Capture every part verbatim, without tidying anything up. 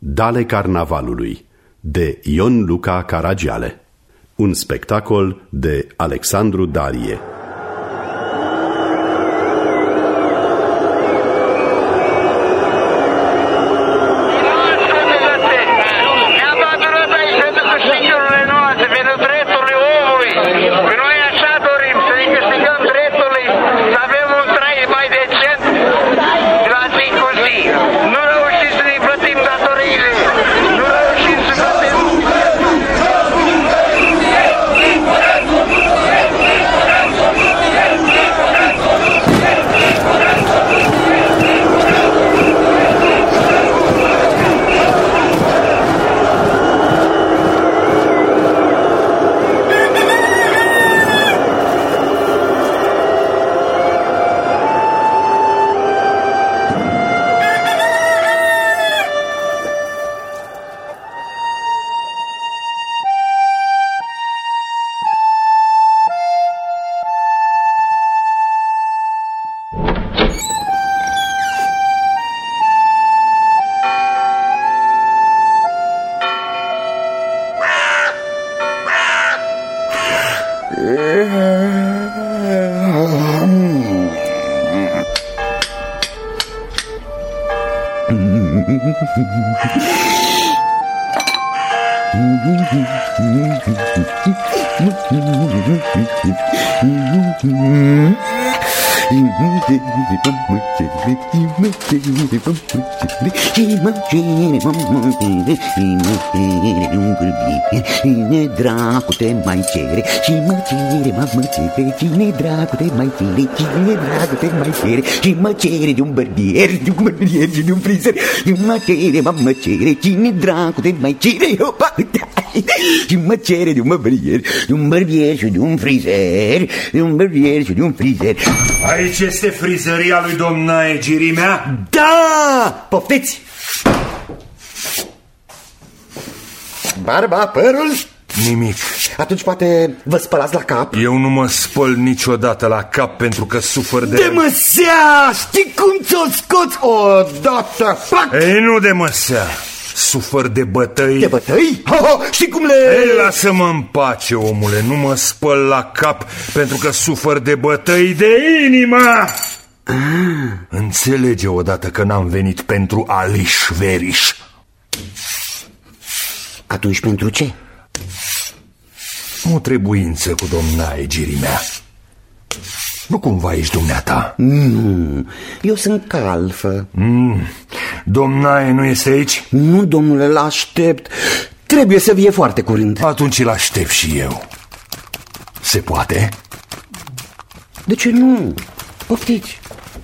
Dale Carnavalului de Ion Luca Caragiale. Un spectacol de Alexandru Darie. Cine dracu te mai cere? Și mă cere, mă mă cere. Cine dracu te mai cere? Cine dracu te mai cere? Și mă cere de un bărbier, de un bărbier și de un frizer. Și mă cere, mă mă cere. Cine dracu te mai cere? Și mă cere de un bărbier, de un bărbier și de un frizer. De un bărbier și de un frizer. Aici este frizăria lui domnaie Girimea? Da! Poftiți! Barba, părul? Nimic. Atunci poate vă spălați la cap? Eu nu mă spăl niciodată la cap pentru că sufăr de... De măsea! Știi cum ți-o scoți odată? Pac! Ei, nu de măsea. Sufăr de bătăi. De bătăi? Ho, ho, știi cum le... Ei, lasă-mă în pace, omule. Nu mă spăl la cap pentru că sufăr de bătăi de inimă. Ah. Înțelege odată că n-am venit pentru aliș veriș. Atunci pentru ce? O trebuință cu domnaie Girimea. Nu cumva ești dumneata? Nu, eu sunt calfă. mm. Domnaie nu este aici? Nu, domnule, l-aștept. Trebuie să vie foarte curând. Atunci îl aștept și eu. Se poate? De ce nu? Poftiți.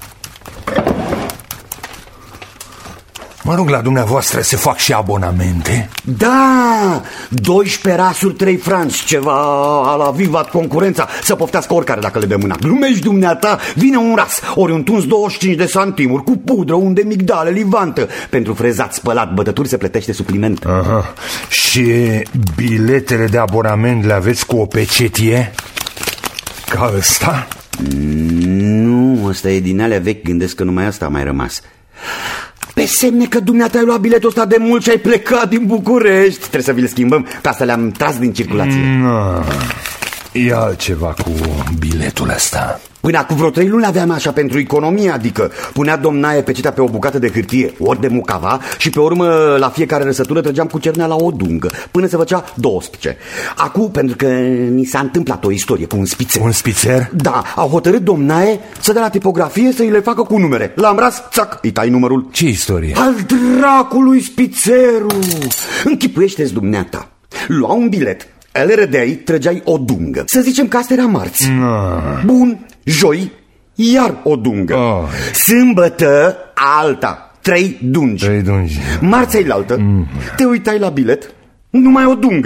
Mă rog la dumneavoastră să fac și abonamente. Da, doisprezece rasuri, trei franci, ceva a la Vivat concurența. Să poftească oricare dacă le dă mâna. Glumești dumneata, vine un ras, ori un tuns douăzeci și cinci de santimuri, cu pudră, un de migdale, livantă. Pentru frezat, spălat, bătături se plătește supliment. Aha. Și biletele de abonament le aveți cu o pecetie? Ca ăsta? Nu, ăsta e din alea vechi, gândesc că numai asta a mai rămas. Pe semne că dumneata ai luat biletul ăsta de mult și ai plecat din București. Trebuie să vi-l schimbăm, că asta le-am tras din circulație. No. E altceva cu biletul ăsta. Până acum vreo trei luni aveam așa pentru economie, adică punea domnaie pecetea pe o bucată de hârtie, ori de mucava, și pe urmă la fiecare răsătură trăgeam cu cernea la o dungă, până se făcea doisprezece. Acum, pentru că ni s-a întâmplat o istorie cu un spițer. Un spițer? Da, au hotărât domnaie să dea la tipografie să îi le facă cu numere. L-am ras, țac, îi tai numărul. Ce istorie? Al dracului spițerul! Închipuiește-ți dumneata. Lua un bilet, el râdeai, trăgeai o dungă. Să zicem că asta era marți. No. Bun, joi, iar o dungă. Oh. Sâmbătă, alta, trei dungi. Trei dungi. Marțea-i-laltă, mm. te uitai la bilet, numai o dungă.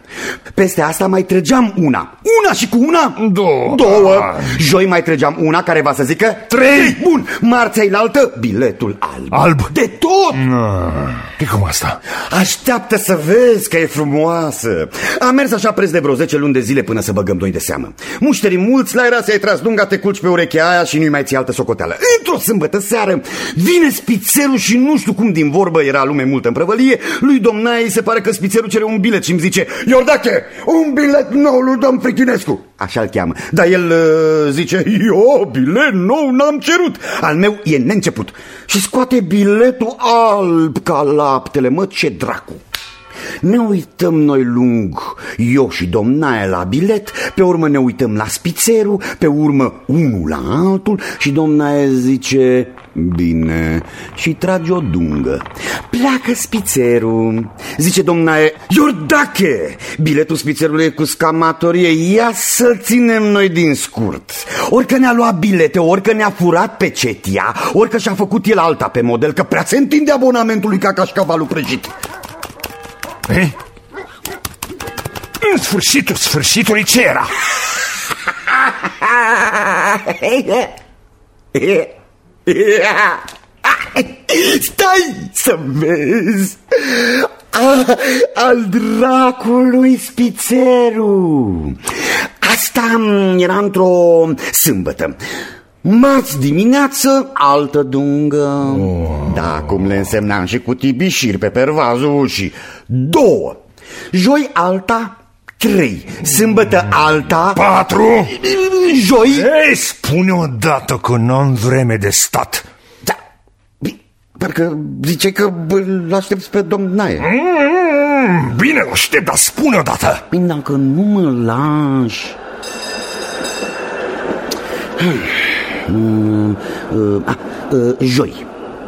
Peste asta mai trăgeam una. Una și cu una? Două. Două. Joi mai trăgeam una care va să zică trei. Bun, marțea altă, biletul alb. Alb? De tot. E cum asta? Așteaptă să vezi că e frumoasă. Am mers așa preț de vreo zece luni de zile până să băgăm noi de seamă. Mușterii mulți, la era să-i tras dunga, te culci pe urechea aia și nu-i mai ții altă socoteală. Într-o sâmbătă seară vine spițerul și nu știu cum din vorbă, era lume multă în prăvălie, lui Domnaie se pare că spițerul cere un bilet și îmi zice: Iordache, un bilet nou lui domn Frichinescu. Așa-l cheamă. Dar el uh, zice: eu bilet nou n-am cerut, al meu e neînceput. Și scoate biletul alb ca laptele. Mă, ce dracu. Ne uităm noi lung, eu și Domnaie, la bilet. Pe urmă ne uităm la spițerul. Pe urmă unul la altul. Și Domnaie zice: bine. Și trage o dungă. Pleacă spițerul. Zice Domnaie: Iordache, biletul spițerului e cu scamatorie, ia să-l ținem noi din scurt. Orică ne-a luat bilete, orică ne-a furat pe cetia, orică și-a făcut el alta pe model, că prea se întinde abonamentul lui ca cașcavalul prăjit. Ei? În sfârșitul sfârșitului ce era? Stai să vezi. Al dracului spițerul. Asta era într-o sâmbătă. Marți dimineață, altă dungă. oh. Da, cum le însemnam și cu tibișiri pe pervazul ușii. Două. Joi alta, trei. Sâmbătă alta, patru. Joi... Ei, spune odată că n-am vreme de stat. Da, parcă zice că l-aștepți pe Domnaie. mm, Bine, l-aștept, dar spune odată. Bine, dacă nu mă lași... Uh, uh, uh, uh, joi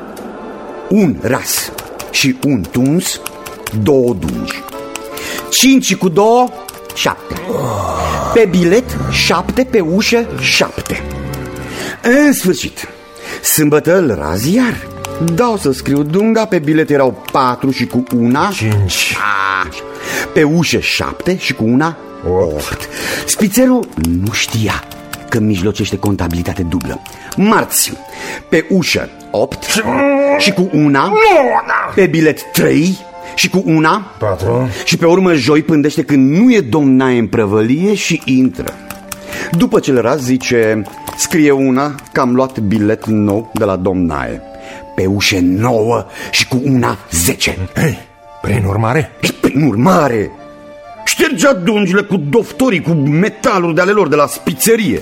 un ras și un tuns, două dungi. Cinci cu două, șapte. Pe bilet, șapte, pe ușă, șapte. În sfârșit, sâmbătă îl raz iar. Dau să scriu dunga, pe bilet erau patru și cu una cinci. Pe ușă șapte și cu una opt. Spițerul nu știa că mijlocește contabilitate dublă. Marți, pe ușă opt și cu una. Pe bilet trei și cu una patru. Și pe urmă joi pândește când nu e Domnaie în prăvălie și intră. După ce le raz zice: scrie una că am luat bilet nou de la Domnaie. Pe ușă nouă și cu una zece. Hei, prin urmare? Prin urmare ștergea dungile cu doftorii, cu metaluri de ale lor de la spițerie.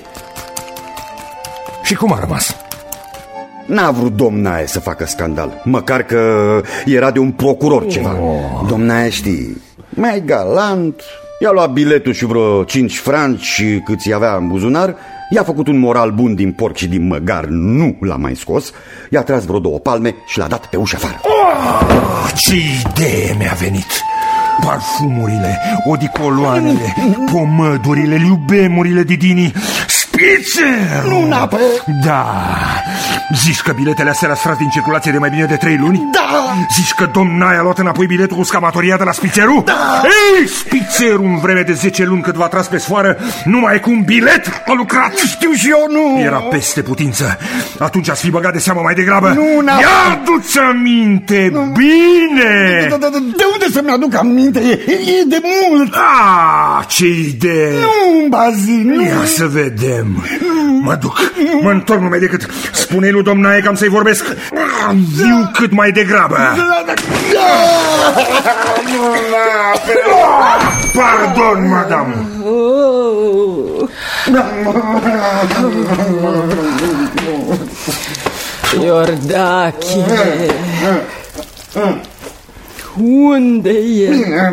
Și cum a rămas? N-a vrut Domnaie să facă scandal, măcar că era de un procuror ceva. oh. Domnaie, știi, mai galant, i-a luat biletul și vreo cinci franci câți avea în buzunar. I-a făcut un moral bun din porc și din măgar, nu l-a mai scos. I-a tras vreo două palme și l-a dat pe ușă afară. oh, Ce idee mi-a venit! Parfumurile, odicoloanele, pomădurile, iubemurile Didini, spițerul! Nu n-apă! Da! Zici că biletele astea le-a stras din circulație de mai bine de trei luni? Da! Zici că Domnaie a luat înapoi biletul cu scamatoria de la spițerul? Da! Ei, spițerul în vreme de zece luni cât v-a tras pe sfoară, numai cu un bilet a lucrat! Știu și eu, nu! Era peste putință. Atunci ați fi băgat de seamă mai degrabă. Nu, n-a... Ia du-ți aminte, nu. Bine! De unde să-mi aduc aminte? E, e de mult! Ah, ce idee! Nu, Bazin, nu! Ia să vedem. Mă duc, mă întorc numai decât. Spune-i lui Domnaie că am să-i vorbesc. Viu cât mai degrabă. Pardon, madame. Iordache, unde e?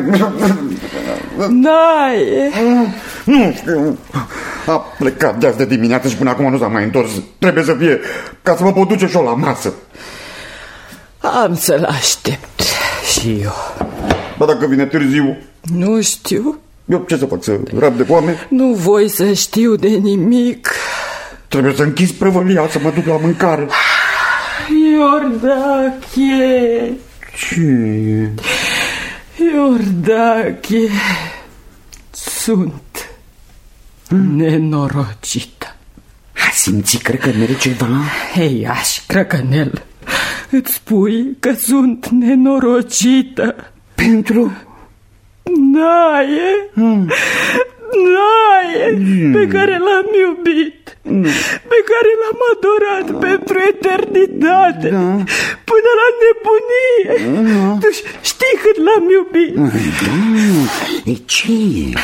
Naie? Nu știu. A plecat de azi de dimineață și până acum nu s-a mai întors. Trebuie să fie ca să mă pot duce și eu la masă. Am să-l aștept și eu. Dar dacă vine târziu? Nu știu. Eu ce să fac, să rab de foame? Nu voi să știu de nimic. Trebuie să închizi prăvălia, să mă duc la mâncare. Iordache, Ce e? Iordache, sunt nenorocită. A simțit crăcănele ceva? Hei, aș, crăcănel, îți spui că sunt nenorocită. Pentru? Naie, hmm. Naie, hmm. pe care l-am iubit, hmm. pe care l-am adorat hmm. pentru eternitate, da. Până la nebunie. Hmm. Tu știi cât l-am iubit. Hmm. E ce?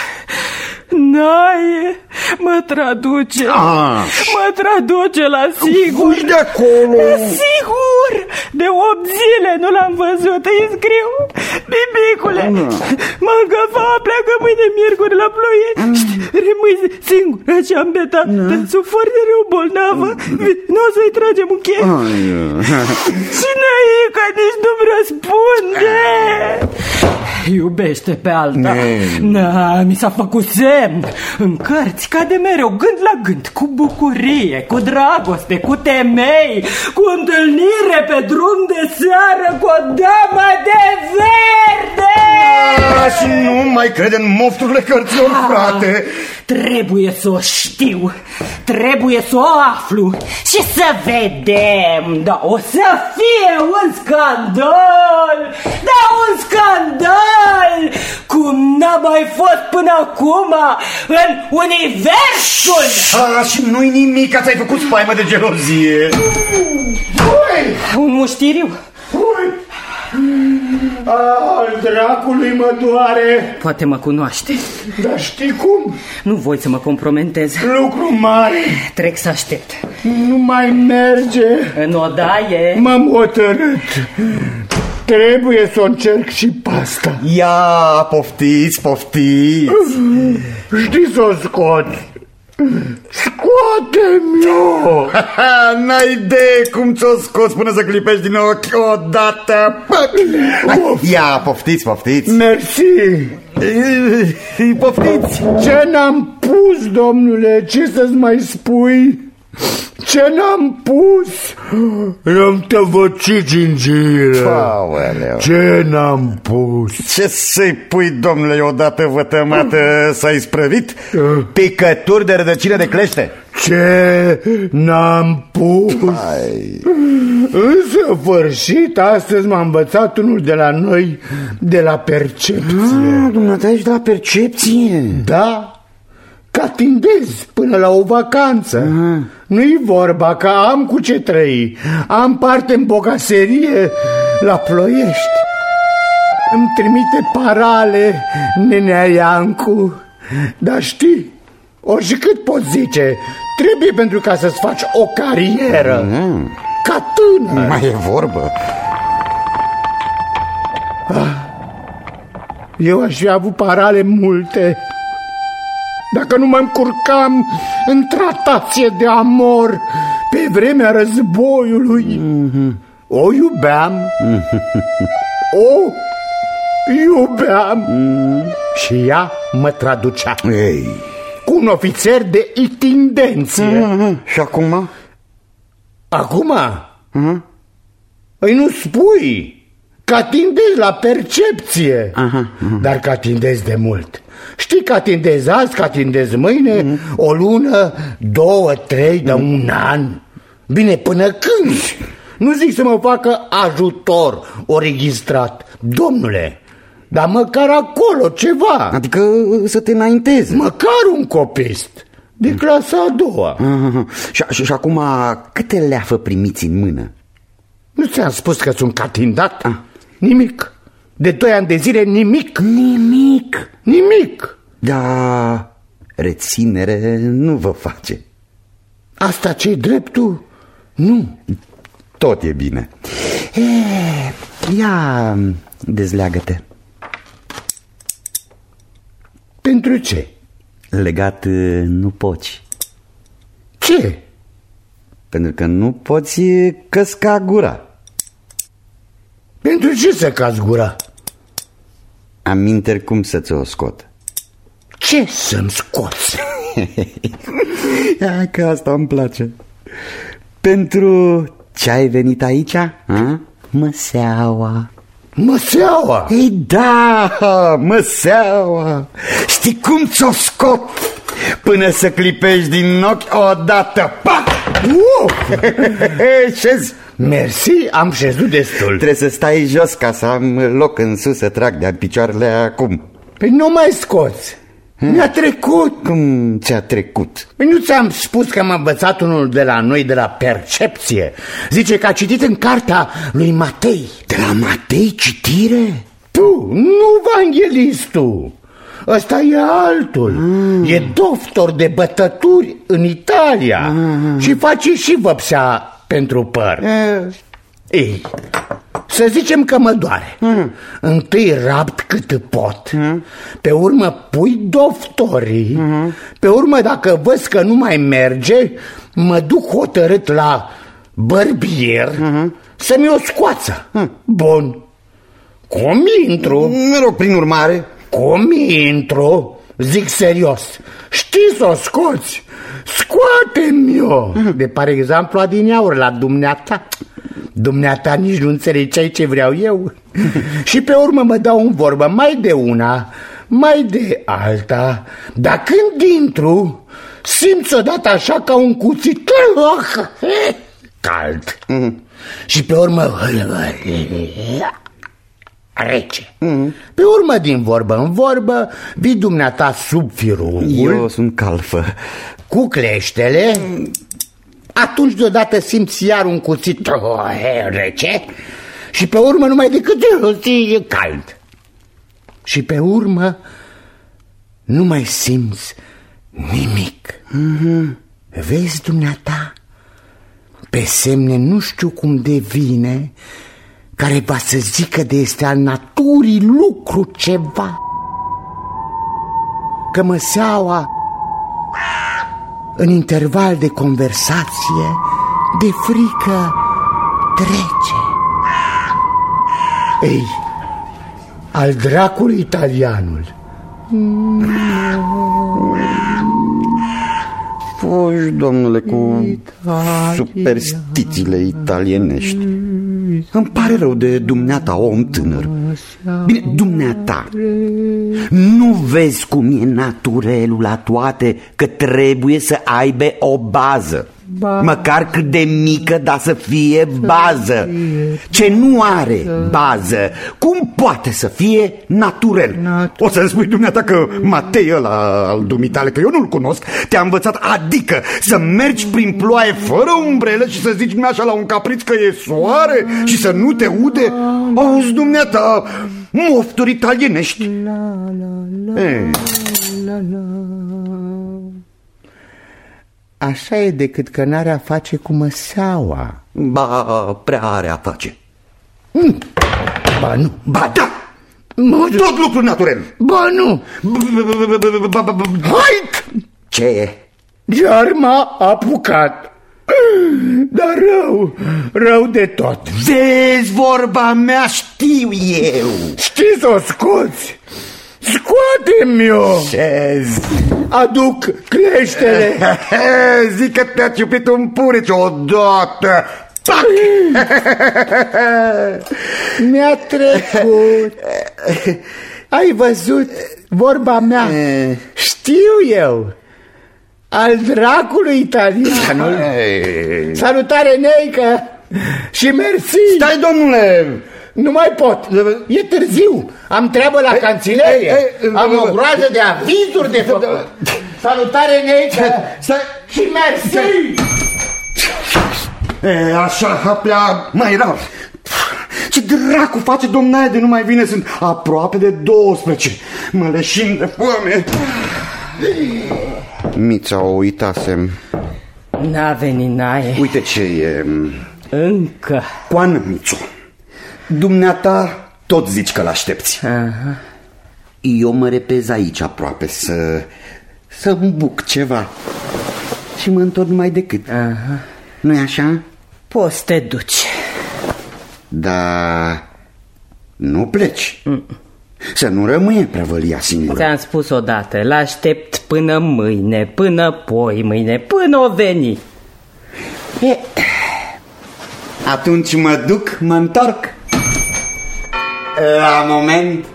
Naie, mă traduce, ah. mă traduce la sigur. Fugi de acolo. Sigur, de opt zile nu l-am văzut, îi scriu, bibicule, mm. mă găfa, pleacă mâine miercuri la Ploiești, mm. rămâi singură și ambetată, mm. sunt foarte rău bolnavă, mm. nu o să-i tragem un chef. Mm. Și Năica nici nu-mi răspunde. Iubește pe alta. Na, mi s-a făcut semn. În cărți cade mereu, gând la gând, cu bucurie, cu dragoste, cu temei, cu întâlnire pe drum de seară cu o damă de verde. A, și nu mai crede în mofturile cărților, ah, frate. Trebuie să o știu, trebuie să o aflu și să vedem. Da, o să fie un scandal, da, un scandal cum n-a mai fost până acum în universul. A, și nu-i nimic, ți-ai făcut spaimă de gelozie. Un muștiriu. Al dracului mă doare. Poate mă cunoaște. Dar știi cum? Nu voi să mă compromentez. Lucru mare. Trec să aștept. Nu mai merge. În odaie. M-am hotărât. Trebuie să o încerc și pasta. Ia, poftiți, poftiți. Știi să o scot. Scoate-mi-o. N-ai idee cum ți-o scoți până să clipești din ochi odată. Ia, poftiți, poftiți. Mersi. Poftiți. Ce n-am pus, domnule? Ce să-ți mai spui? Ce n-am pus? L-am tăvăcit gingiră. Ce n-am pus? Ce să-i pui, domnule, odată vătămată s-ai sprăvit? Picături de rădăcină de clește. Ce n-am pus? Hai. În sfârșit, astăzi m-a învățat unul de la noi, de la percepție. Ah, dumneata ești de la percepție? Da. Ca tindez până la o vacanță. uh-huh. Nu-i vorba că am cu ce trăi. Am parte în bogaserie la Ploiești. Îmi trimite parale nenea Iancu. Dar știi, oricât poți zice, trebuie pentru ca să-ți faci o carieră. uh-huh. Ca tânăr. Mai e vorbă. ah, Eu aș fi avut parale multe dacă nu mă încurcam în tratație de amor pe vremea războiului. Mm-hmm. O iubeam. Mm-hmm. O iubeam. Mm-hmm. Și ea mă traducea. Ei. Cu un ofițer de intendenție. Mm-hmm. Și acum? Acum? Mm-hmm. Îi nu spui că atindezi la percepție. Aha, aha. Dar că atindezi de mult. Știi că atindezi azi, că atindezi mâine, mm. o lună, două, trei, de mm. un an. Bine, până când? Nu zic să mă facă ajutor o registrat, domnule, dar măcar acolo ceva. Adică să te înaintezi. Măcar un copist de clasa a doua. Aha. Și, și, și acum câte leafă primiți în mână? Nu ți-am spus că sunt catindat? Ah. Nimic. De doi ani de zile nimic. Nimic. Nimic. Da, reținere nu vă face. Asta ce-i dreptul? Nu. Tot e bine. E, ia, dezleagă-te. Pentru ce? Legat nu poți. Ce? Pentru că nu poți căsca gura. Pentru ce să cazi gura? Aminteri cum să ți-o scot. Ce să-mi scoți? Hai că asta îmi place. Pentru ce ai venit aici? A? Măseaua. Măseaua! Ei da, Măseaua! Știi cum ți-o scot până să clipești din ochi odată? Pac! Uh! Șezi? Mersi, am șezut destul. Trebuie să stai jos ca să am loc în sus să trag de-a picioarele acum. Păi nu mai scoți. Mi-a trecut. Cum ți-a trecut? Păi nu ți-am spus că m-a învățat unul de la noi, de la Percepție. Zice că a citit în cartea lui Matei. De la Matei citire? Tu, nu evanghelistul. Ăsta e altul. mm. E doctor de bătături în Italia. mm. Și face și văpsea pentru păr. mm. Ei, să zicem că mă doare. mm. Întâi rapt cât pot. mm. Pe urmă pui doftorii. mm. Pe urmă, dacă văd că nu mai merge, mă duc hotărât la bărbier. mm. Să-mi o scoață. mm. Bun. Cum intru? Mă rog, prin urmare. Cum intru? Zic serios. Știi să o scoți? Scoate-mi-o. De par exemplu adineauri la dumneata. Dumneata nici nu înțelegeai ce vreau eu. Și pe urmă mă dau în vorbă mai de una, mai de alta. Dar când intru, simți odată așa ca un cuțit cald. Și pe urmă rece. mm. Pe urmă, din vorbă în vorbă, vii dumneata sub firungul. Eu sunt calfă. Cu cleștele. mm. Atunci deodată simți iar un cuțit rece. Și pe urmă numai decât e cald. Și pe urmă nu mai simți nimic. mm-hmm. Vezi dumneata, pe semne nu știu cum devine, care va să zică de este al naturii lucru ceva. Că Măseaua, în interval de conversație, de frică trece. Ei, al dracului italianul. Fugi, domnule, cu superstițiile italienești. Îmi pare rău de dumneata, om tânăr. Bine, dumneata, nu vezi cum e naturelul la toate, că trebuie să aibă o bază. Măcar cât de mică, dar să fie bază. Ce nu are bază, cum poate să fie naturel? O să-mi spui dumneata că Matei ăla al dumitale, că eu nu-l cunosc, te-a învățat, adică să mergi prin ploaie fără umbrelă și să zici numai așa la un capriț că e soare și să nu te ude? Auzi, dumneata, mofturi italienești. Ei. Așa e, decât că n-are a face cu Măseaua. Ba, prea are a face. mm. Ba nu. Ba da. Tot lucru naturel. Ba nu. Hai! Ce e? Iar m-a apucat. Dar rău, rău de tot. Vezi, vorba mea, știu eu. Știi să o scoți? Scoate-mi-o! Ce-zi? Aduc cleștele. Zic că te-a ciupit un purici odată. Tac! Mi-a trecut. Ai văzut vorba mea? Știu eu. Al dracului italianul. Salutare, neică. Și mersi. Stai, domnule. Nu mai pot, e târziu. Am treabă la canțilerie. Am o groază de avizuri de făcut. Salutare, neică. Și mersi. E, așa, haplea mai rar. Ce dracu face domnaie de nu mai vine? Sunt aproape de douăsprezece. Mă leșin de foame. Mița, o uitasem. N-a venit naie. Uite ce e. Încă. Coană, Mițu, dumneata tot zici că l-aștepți. Aha. Eu mă repez aici aproape să să buc ceva și mă întorc numai decât. Aha. Nu-i așa? Poți să te duci. Dar nu pleci. mm. Să nu rămâie prăvălia singură. Ți-am spus odată, l-aștept până mâine, până poi mâine, până o veni. E, atunci mă duc, mă întorc. la moment.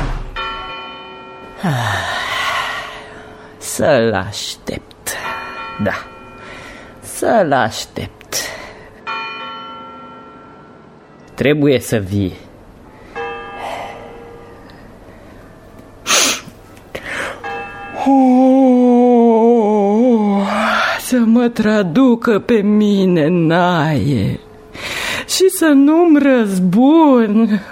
Să-l aștept. Da, să-l aștept. Trebuie să vii. Oh, să mă traducă pe mine, naie, și să nu-mi răzbun.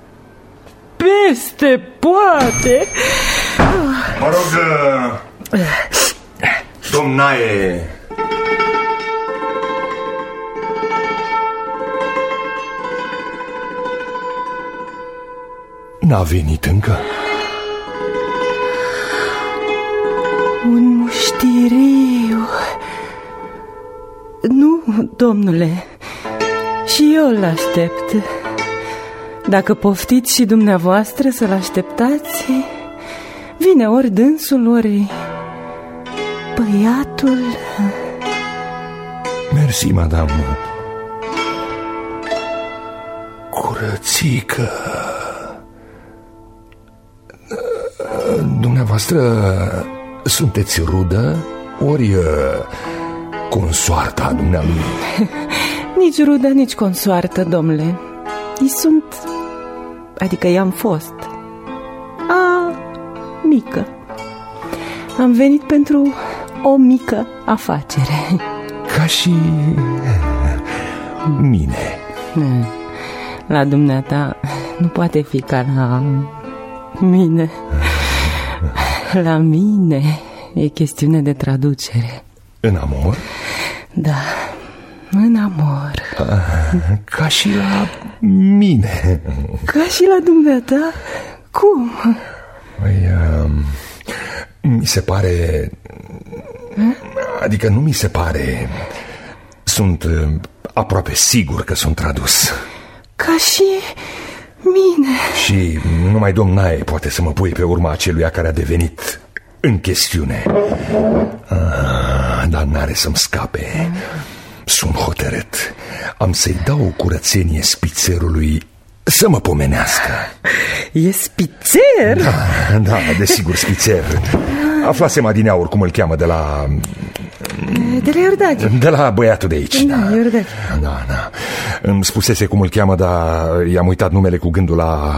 Peste poate. Mă rog, domnaie, n-a venit încă? Un muștiriu. Nu, domnule, și eu îl aștept. Dacă poftiți și dumneavoastră să-l așteptați, vine ori dânsul, ori băiatul. Mersi, madame. Curățică, dumneavoastră sunteți rudă ori consoarta dumnealui? Nici rudă, nici consoartă, domnule. I sunt, adică i-am fost a mică. Am venit pentru o mică afacere. Ca și mine. La dumneata nu poate fi ca la mine. La mine e chestiune de traducere. În amor? Da, în amor. Ca și la mine. Ca și la dumneata? Cum? Păi, uh, mi se pare... Adică nu mi se pare... Sunt uh, aproape sigur că sunt tradus. Ca și mine. Și numai domnaie poate să mă pui pe urma aceluia care a devenit în chestiune. ah, Dar n-are să-mi scape. Sunt hotărât. Am să-i dau o curățenie spițerului să mă pomenească. E spițer? Da, da, desigur, spițer. Aflasem adineauri cum îl cheamă de la... De la Iordache. De la băiatul de aici. Da, da. Iordache. Da, da. Îmi spusese cum îl cheamă, dar i-am uitat numele cu gândul la...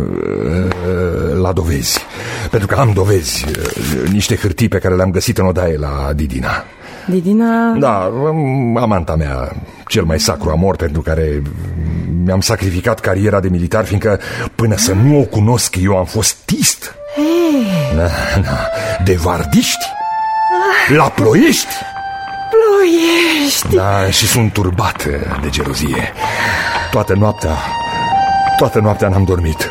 la dovezi. Pentru că am dovezi. Niște hârtii pe care le-am găsit în odaie la Didina. Didina? Da, amanta mea, cel mai sacru amor, pentru care mi-am sacrificat cariera de militar, fiindcă până să nu o cunosc eu am fost tist. Hey. Da, da. De vardiști. La Ploiești. Ploiești. Da, și sunt turbat de gelozie. Toată noaptea Toată noaptea n-am dormit.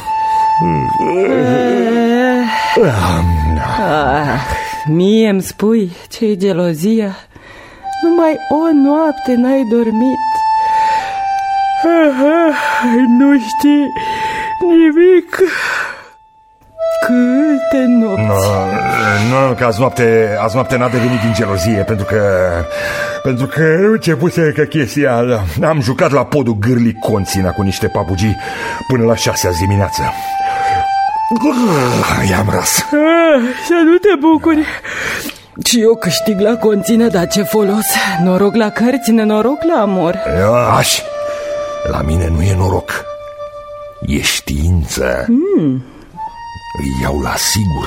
Ah, mie îmi spui ce-i gelozia? Numai o noapte n-ai dormit. Nu știi nimic. Câte nopți? Nu, nu, că azi noapte, azi noapte n-a devenit din gelozie, pentru că... Pentru că începuse că chestia... Am jucat la podul Gârli Conțina cu niște papugii până la șase azi dimineață. I-am ras. Ah, să nu te bucuri. Și eu câștig la Conțină, dar ce folos? Noroc la cărți, nenoroc la amor. Aș, la mine nu e noroc, e știință. mm. Îi iau la sigur.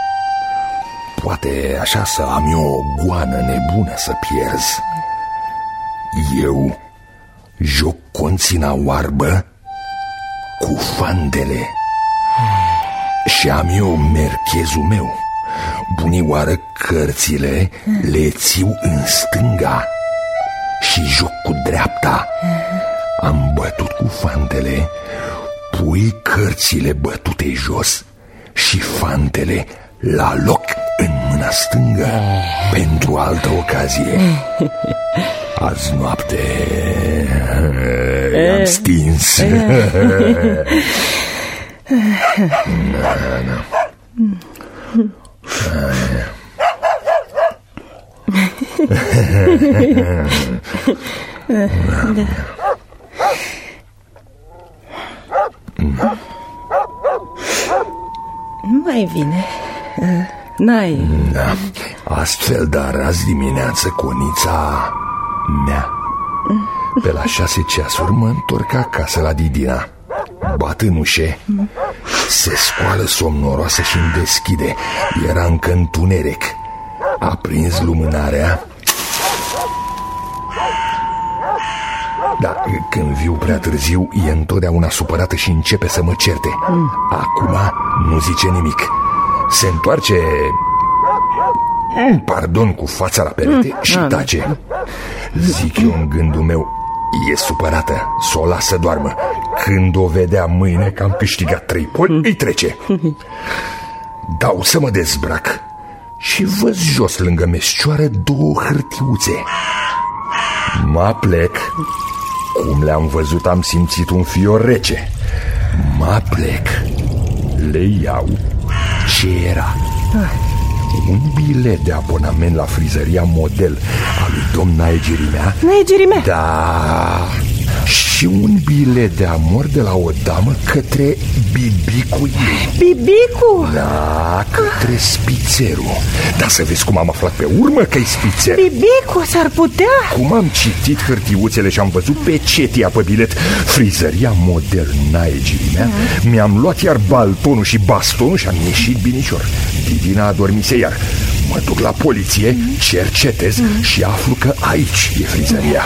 Poate așa să am eu o goană nebună să pierzi. Eu joc Conțina oarbă cu fantele și am eu merchezul meu. Bunioară, cărțile le țiu în stânga și joc cu dreapta. Am bătut cu fantele, pui cărțile bătute jos și fantele la loc în mâna stângă pentru altă ocazie. Azi noapte i-am stins. Da. Nu mai vine. N-ai... Da. Astfel, dar azi dimineață conița mea pe la șase ceasuri mă întorc acasă la Didina. Bat în ușe, se scoală somnoroasă și îmi deschide. Era încă întuneric. A prins lumânarea. Da, când viu prea târziu, e întotdeauna supărată și începe să mă certe. Acum nu zice nimic. Se întoarce, pardon, cu fața la perete și tace. Zic eu în gândul meu, e supărată, s-o lasă doarmă. Când o vedea mâine că am câștigat trei poli, îi trece. Dau să mă dezbrac și văd jos lângă meșcioară două hârtiuțe. Mă plec. Cum le-am văzut, am simțit un fior rece. Mă plec. Le iau. Ce era? Un bilet de abonament la frizăria Model a lui domn Nae Gerimea. Nae Gerimea? Da. Și un bilet de amor de la o damă către Bibicu ei. Bibicu? Da, către Spițerul. Dar să vezi cum am aflat pe urmă că-i Spițer. Bibicu, s-ar putea? Cum am citit hârtiuțele și am văzut pe cetia pe bilet frizăria Model Nae Gerimea, mm. mi-am luat iar baltonul și bastonul și am ieșit binișor. Didina adormise iar. Mă duc la poliție, mm. cercetez mm. și aflu că aici e frizăria.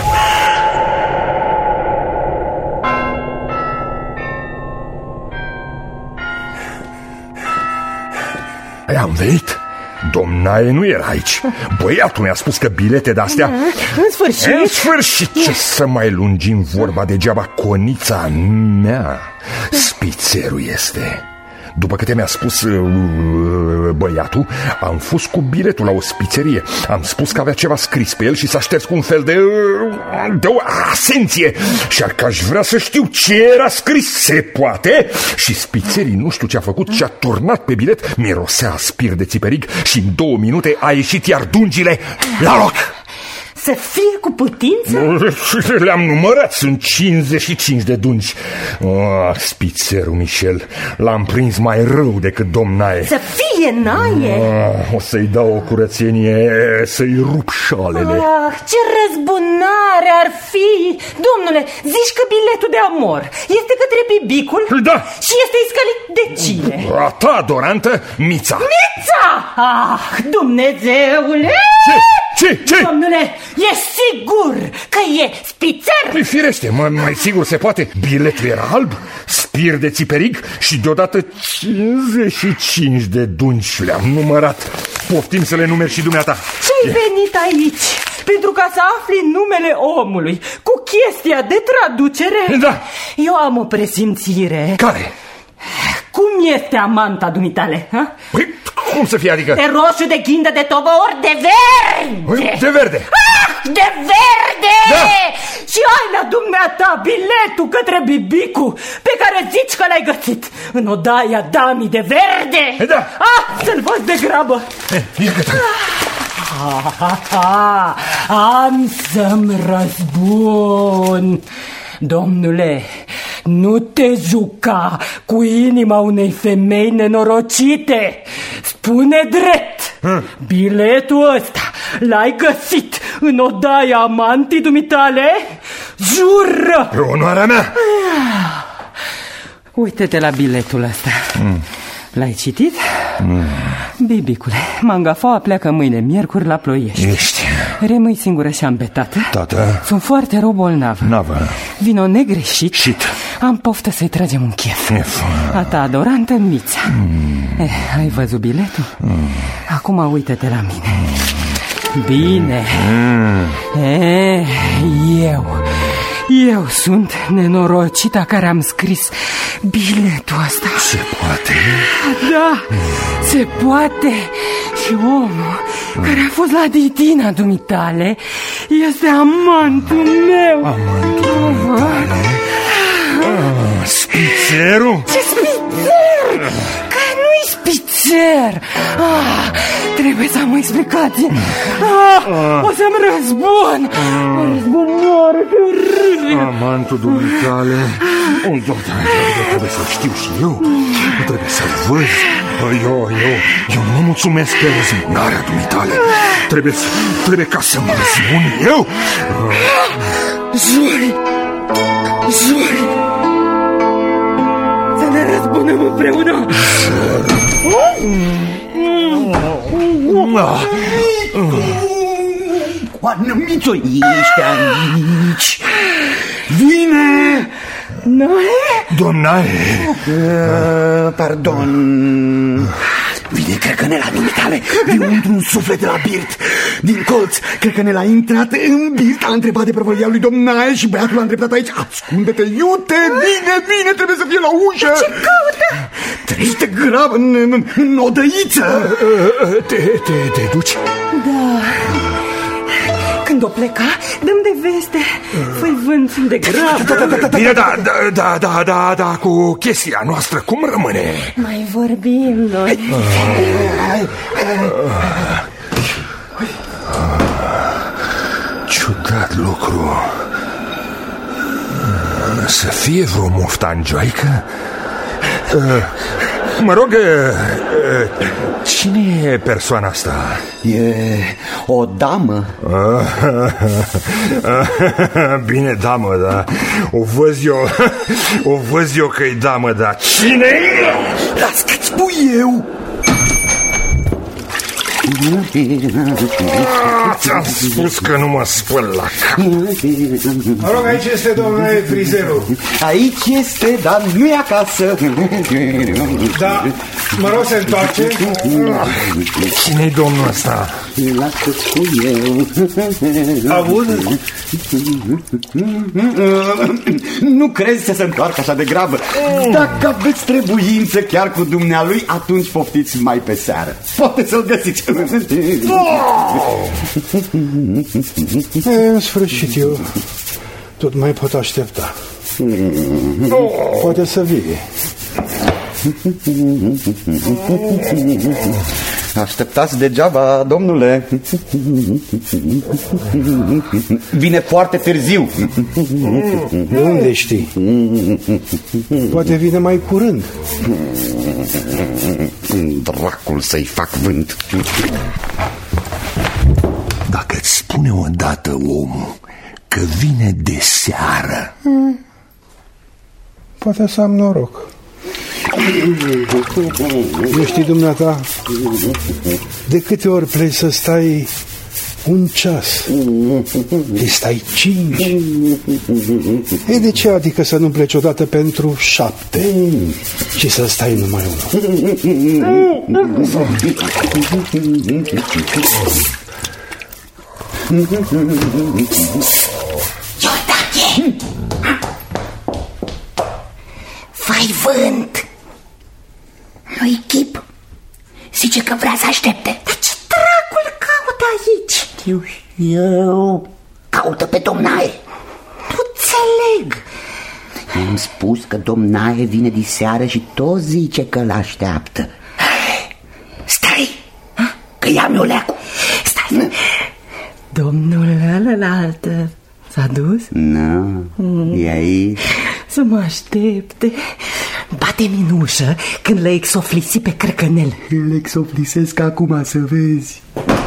Am venit. Domn Nae nu era aici. Băiatul mi-a spus că bilete de-astea... În sfârșit. În sfârșit. Ce să mai lungim vorba degeaba, conița mea. Spițerul este. După câte mi-a spus uh, băiatul, am fost cu biletul la o spițerie. Am spus că avea ceva scris pe el și s-a șters cu un fel de, uh, de o asenție. Și ar că aș vrea să știu ce era scris. Se poate? Și spițerii nu știu ce a făcut, ce a turnat pe bilet. Mirosea aspir de țiperig și în două minute a ieșit iar dungile la loc. Să fie cu putință? Le-am numărat, sunt cincizeci și cinci de dungi. Oh, spițerul Michel, l-am prins mai rău decât domn Nae. Să fie Nae? Oh, o să-i dau o curățenie, să-i rup șalele. Ah, ce răzbunare ar fi! Domnule, zici că biletul de amor este către Bibicul? Da. Și este iscălit de cine? A ta adorantă, Mița. Mița! Ah, Dumnezeule! Ce? Ce? Ce? Domnule, e sigur că e Spițer? Păi firește, mă, mai sigur se poate. Biletul era alb, spir de țiperig și deodată cincizeci și cinci de dungi. Le-am numărat. Poftim să le numeri și dumneata. Ce-ai venit aici? Pentru ca să afli numele omului cu chestia de traducere? Da. Eu am o presimțire. Care? Cum este amanta dumitale? Ha? Păi, cum să fie, adică? De roșu, de ghindă, de tovă, ori de verde. De verde. Ah, de verde! Da. Și ai la dumneata biletul către Bibicu pe care zici că l-ai găsit în odaia damii de verde. Da. Ah, să-l văd de grabă. Ah, ah, ah, am să-mi răzbun. Domnule, nu te juca cu inima unei femei nenorocite. Spune drept, hmm. biletul ăsta l-ai găsit în odaia amantii dumitale? Jură! Pe onoarea mea! Uite-te la biletul ăsta. Hmm. L-ai citit? Mm. Bibicule, mangafaua pleacă mâine, miercuri, la Ploiești. Ești. Rămâi singură și ambetată. Tată. Sunt foarte rău bolnavă. Navă. Vino negreșit. Shit. Am poftă să-i tragem un chef. Chef. A ta adorantă, Mița. mm. eh, Ai văzut biletul? Mm. Acum uită-te la mine. mm. Bine. mm. eh, Eu Eu sunt nenorocita care am scris biletul ăsta. Se poate? Da, mm. se poate. Și omul mm. care a fost la Didina dumitale este amantul meu. Amantul dumitale? Ah, Spițerul? Ce Spițer? Că nu-i Spițer. Ah, Trebuie să am o explicație. Ah, o să-mi răzbun. Răzbun moară terribil. Amantul dumitale. Trebuie să știu și eu. Trebuie să văd. Eu, eu, eu nu mulțumesc pe răzbunarea dumitale. Trebuie, trebuie ca să mă răzbun eu. Juri, juri să ne răzbunăm împreună. Coarnă Mițo, ești aici. Vine! Nae? Domnae! Uh, pardon. Vine crăcănela dumitale. Vine într-un suflet de la birt. Din colț, crăcănela a intrat în birt. A întrebat de prăvălia lui domnae și băiatul l-a îndreptat aici. Ascunde-te, iute, vine, vine, trebuie să fie la ușă. Ce caută? Trăiește grav în, în, în odăiță. Te, te, te duci? Da. Când o pleca, dăm de veste. Făi vânt de grav. Bine, da, da, da, da, da, da, cu chestia noastră, cum rămâne? Mai vorbim noi. Ciudat lucru. Să fie vreo moftanjoaică? Mă rog, cine e persoana asta? E o damă. Bine, damă, da. O văz eu. O văz eu că e damă, da. Cine e? Las că-ți spui eu. Ți-am spus că nu mă spăl la cap. Mă rog, aici este domnul frizerul. Aici este, dar nu e acasă. Da, mă rog, se întoarce. Cine-i domnul ăsta? Las că-ți spui eu. Aud? Nu crezi să se întoarcă așa de gravă. Dacă aveți trebuință chiar cu dumnealui, atunci poftiți mai pe seară. Poate să-l găsiți. E, în sfârșit, eu tot mai pot aștepta. Poate să vie. Așteptați degeaba, domnule. Vine foarte târziu. De unde știi? Poate vine mai curând. Dracul să-i fac vânt. Dacă-ți spune odată omul că vine de seară, Poate să am noroc. Nu știi, dumneata, de câte ori pleci să stai un ceas, de stai cinci. E de ce adică să nu pleci odată pentru șapte și să stai numai unul? Iordache! Vai vânt! Nu-i chip. Zice că vrea să aștepte. Dar ce dracul caută aici? Știu eu. Caută pe domnaie. Nu înțeleg. Am spus că domnaie vine diseară și tot zice că l-așteaptă. Stai, că ia miuleacul. Stai. Domnul ălălaltă s-a dus? Nu, e aici. Să mă aștepte. Bate-mi în ușă când le exoflisi pe crăcănel. Îl exoflisesc acum, să vezi.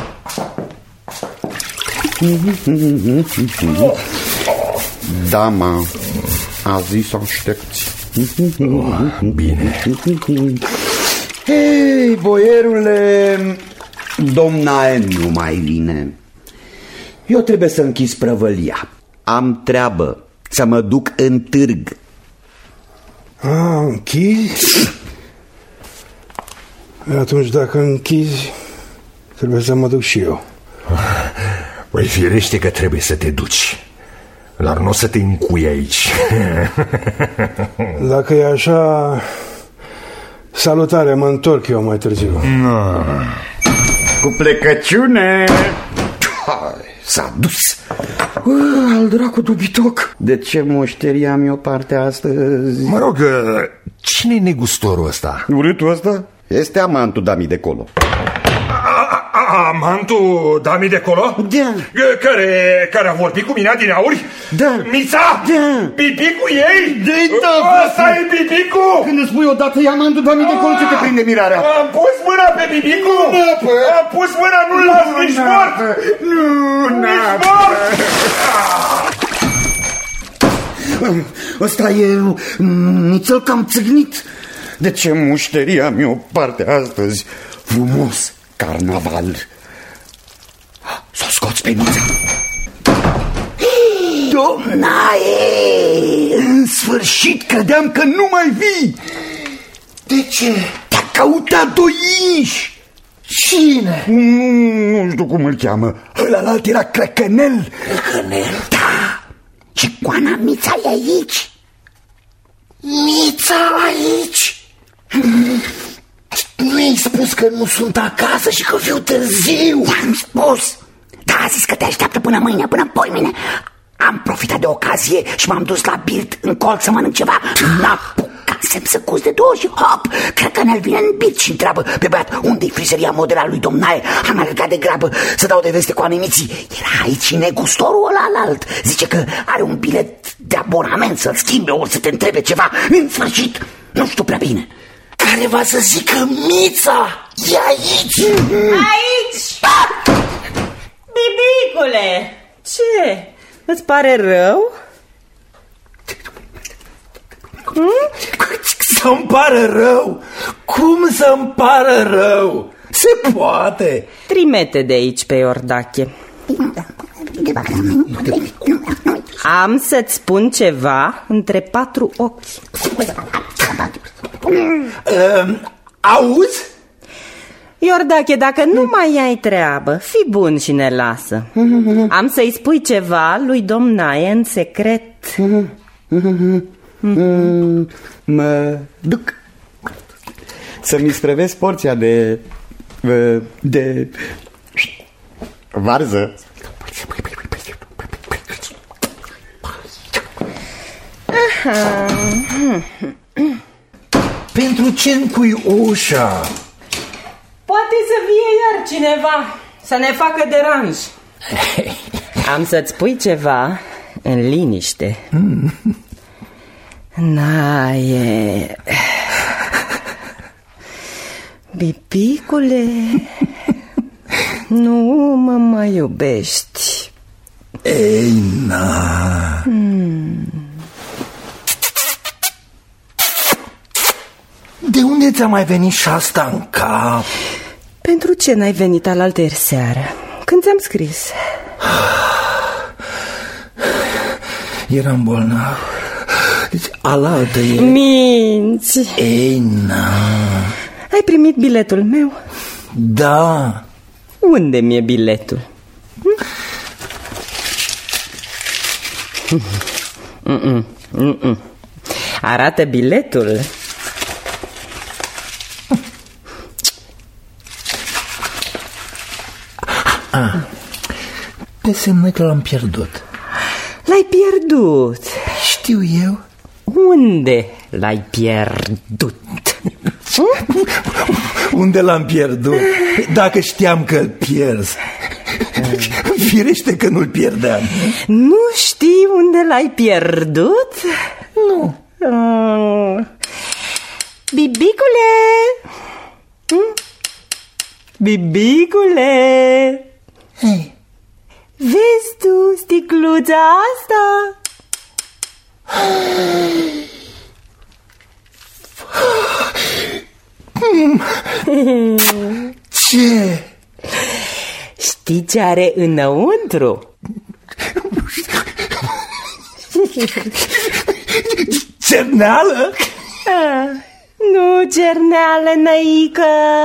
Dama a zis să aștepți. bine. Hei, boierule, domnaie nu mai vine. Eu trebuie să închis prăvălia. Am treabă să mă duc în târg. A, închizi? Atunci dacă închizi, trebuie să mă duc și eu. Păi firește că trebuie să te duci, dar nu o să te încui aici. Dacă e așa, salutare, mă întorc eu mai târziu. No. Cu plecăciune. S-a dus. Uh, al dracu dubitoc. De ce moșteriam eu partea astăzi? Mă rog, cine-i negustorul ăsta? Urâtul ăsta este amantul damii de colo. Amantul Dami de colo? Da. Care, care a vorbit cu mine adineauri? Da. Mița? Da. Bibicu ei? Da, ăsta e Bibicu? Când îți spui odată e amantul Dami de colo, ce te prinde mirarea? Am pus mâna pe Bibicu? Am pus mâna, nu-l las nici mort! Nu, nici mort! Ăsta e nițel cam țâgnit. De ce mușteria mi-o parte astăzi? Frumos carnaval. S-o scoți pe Nița. Domnaie, în sfârșit credeam că nu mai vii. De ce? Te-a căutat Doiș. Cine? Nu, nu știu cum îl cheamă. Ălalt era Crecănel. Crecănel? Da. Și Coana Mița e aici. Mița aici? Nu i-ai spus că nu sunt acasă și că fiu târziu? I-am spus. Da, a zis că te așteaptă până mâine, până poimine. Am profitat de ocazie și m-am dus la birt în colț să mănânc ceva. N-apucasem să cuz de două și hop, Crecănel vine în birt și întreabă pe băiat unde-i frizeria modera lui Domnaie. Am alergat de grabă să dau de veste cu anemiții. Era aici negustorul ăla alt. Zice că are un bilet de abonament să-l schimbe ori să te întrebe ceva. În sfârșit, nu știu prea bine. Care va să zică Mița e aici? Aici! Bibicule! Ce? Îți pare rău? Să-mi pară rău? Cum să-mi pară rău? Se poate. Trimete de aici pe Iordache. Am să-ți spun ceva între patru ochi. uh, Auzi? Iordache, dacă nu mai ai treabă, fi bun și ne lasă. Am să-i spui ceva lui Domnaie în secret. Mă duc să-mi sprevesc porția de de varză. Pentru ce încui ușa? Poate să vie iar cineva să ne facă deranj. Am să-ți spui ceva în liniște. Naie, Bibicule, nu mă mai iubești. Ei, na. hmm. De unde ți-a mai venit și asta în cap? Pentru ce n-ai venit alaltăieri seară, când ți-am scris? Eram bolnav. Deci alaltă e... Minți. Ei, na. Ai primit biletul meu? Da. Unde mi-e biletul? Mm-mm. Mm-mm. Arată biletul. Ah. Înseamnă că l-am pierdut. L-ai pierdut. Știu eu. Unde l-ai pierdut? Unde l-am pierdut? Dacă știam că îl pierzi. Firește că nu-l pierdeam. Nu știi unde l-ai pierdut? Nu. uh. Bibicule! Hm? Bibicule! Hey. Vezi tu sticluța asta? Ce? Știi ce are înăuntru? Cerneală? Ah, nu cerneală, năică.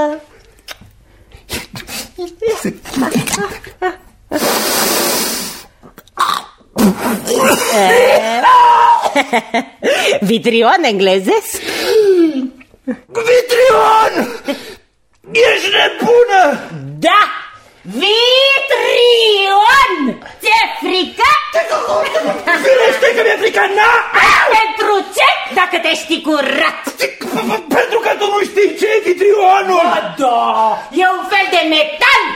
Vitrion englezesc? Vitrion! Ești nebună! Da! Vitrion! Ți-e frică? Firește că mi-e frică, na! Pentru ce? Dacă te știi curat? Pentru că tu nu știi ce e vitrionul! Ba da! E un fel de metal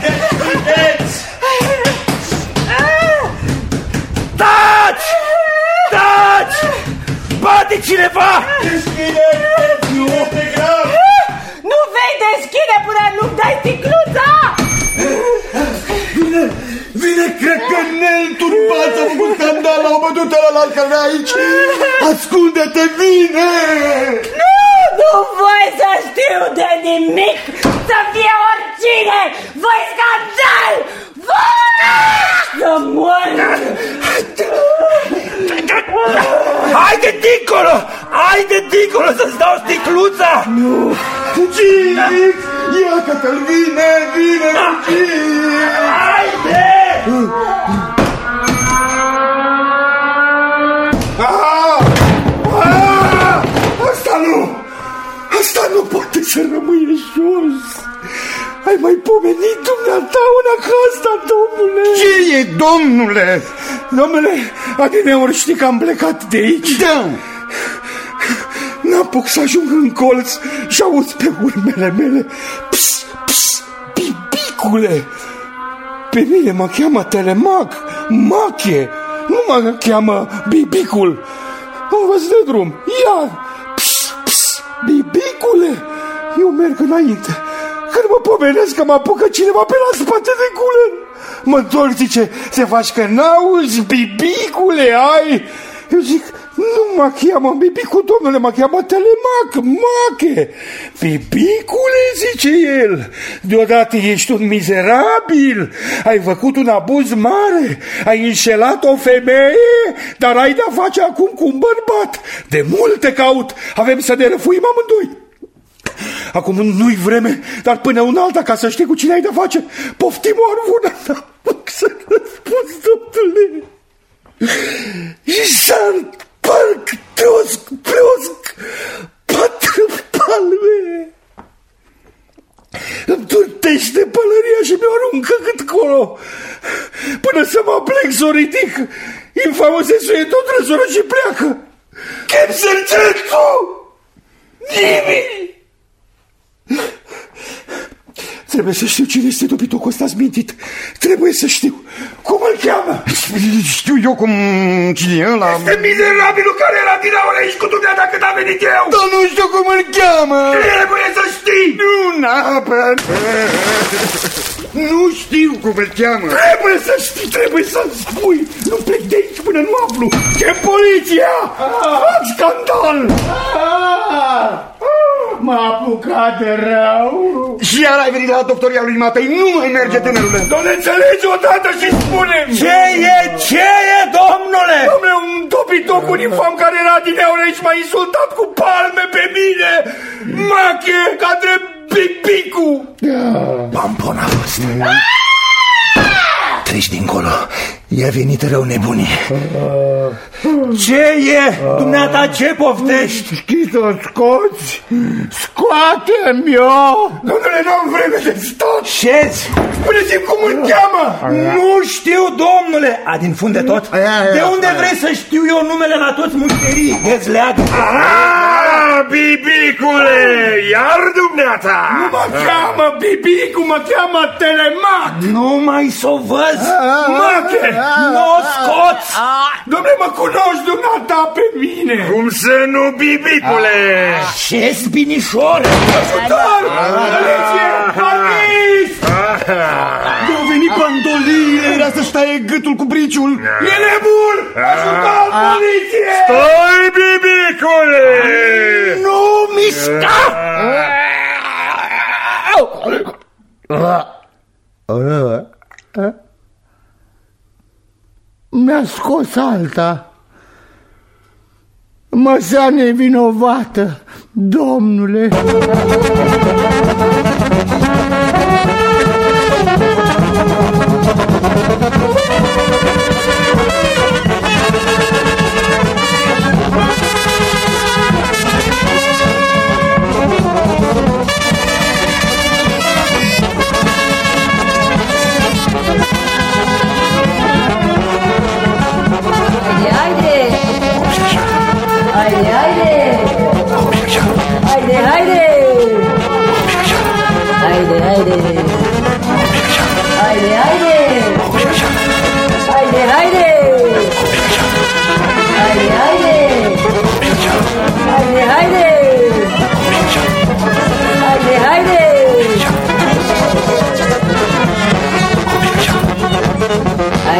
dai sticluța! Vine, vine cretenel turbat, s-a făcut scandal, l-au bătut ăla care aici. Ascunde-te, vine! Nu, nu voi să știu de nimic, să fie oricine! Voi scandal! Voi să mor! Haide dincolo! Haide dincolo să-ți dau sticluța! Nu! Fugiți! Iată-l, vine, vine, fugiți! Haide! Ah! Ah! Asta nu! Asta nu poate să rămâie jos! Ai mai pomenit dumneata una ca asta, domnule? Ce e, domnule? Domnule, adineori știi că am plecat de aici? Da! N-apuc să ajung în colț și auzi pe urmele mele: Ps, ps, bibicule! Pe mine mă cheamă Telemac, Mache, nu mă cheamă Bibicul. Învăț de drum, iar, ps, ps, bibicule! Eu merg înainte. Când mă pomenesc că mă apucă cineva pe la spate de gulă, mă întorc, zice: se faci că n-auzi, bibicule, ai? Eu zic: nu mă cheamă Bibicul, domnule, mă cheamă Telemac, Mache. Bibicule, zice el, deodată ești un mizerabil, ai făcut un abuz mare, ai înșelat o femeie, dar ai de-a face acum cu un bărbat. De mult te caut, avem să ne răfuim amândoi. Acum nu-i vreme, dar până una alta, ca să știi cu cine ai de face, poftim o arvună. N-apuc să răspuns, domnule. Și s-ar parc, trosc, plosc, patru palme. Îmi turtește pălăria și mi-o aruncă cât colo. Până să mă plec, să o ridic, infamă se suie tot răsură și pleacă. Chem sergentul! Nimic! Trebuie să știu cine este dobitocul ăsta zmintit. Trebuie să știu. Cum îl cheamă? Știu eu cum... cine e ăla? Este mizerabilul care era din aur aici cu dumneata când a venit eu. Dar nu știu cum îl cheamă. Trebuie să știi. Nu, n-apă. Nu știu cum îl cheamă. Trebuie să știi, trebuie să-mi spui. Nu plec de aici până nu aflu. Ce poliția? Fac scandal. M-a apucat de rău. Și iar ai venit la doctoria lui Matei. Nu mai merge, tânărule. Doamne, înțelegi odată și spune-mi. Ce e? Ce e, domnule? Domnule, un dobitoc, un infam care era din aur aici m-a insultat cu palme pe mine. Mache, ca drept Bibicu. Pampona a fost. Treci dincolo. I-a venit rău nebunii. Ce e? Dumneata, ce poftești? Știi să o scoți? Scoate-mi eu! Domnule, n-am vreme de stat! Ce-ți? Spune-mi cum îl cheamă! Nu știu, domnule! A, din fund de tot? De unde vrei să știu eu numele la toți mușterii? Dezleagă! Ah, Bibicule! Iar dumneata! Nu mă cheamă Bibicu, mă cheamă Telemac! Nu mai s-o văz! Mache! Nu o scoți! Dom'le, mă cunoști dumneata pe mine! Cum să nu, Bibicule? Ce spinișor! Ajutor! Poliție! Panis! De-au venit bandoliile! Vrea să-și taie gâtul cu briciul! E nebun! Ajutor! Poliție! Stai, Bibicule! Nu mișca! Mi-a scos alta. Măsea nevinovată, domnule.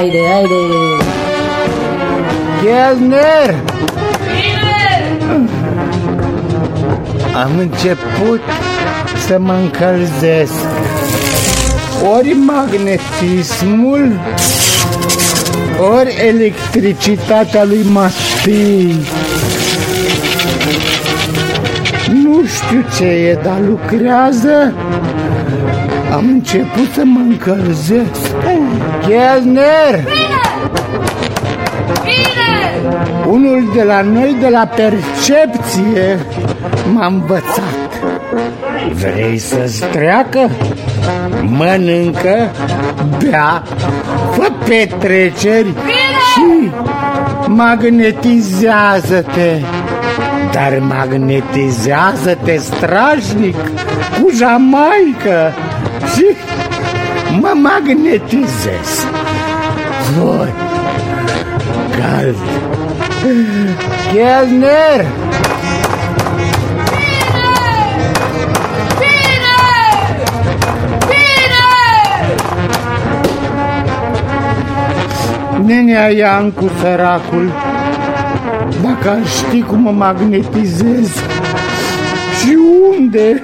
Haide, haide! Chelner! Am început să mă încălzesc. Ori magnetismul, ori electricitatea lui Mastii. Nu știu ce e, dar lucrează. Am început să mă încălzesc. Chelner! Bine! Bine! Unul de la noi, de la percepție, m-a învățat. Vrei să-ți treacă? Mănâncă, bea, fă petreceri. Bine! Și magnetizează-te. Dar magnetizează-te strașnic, cu Jamaica. Și mă magnetizez. Voi, cald. Chelner! Nenea Iancu, săracul, dacă ar ști cum mă magnetizez și unde.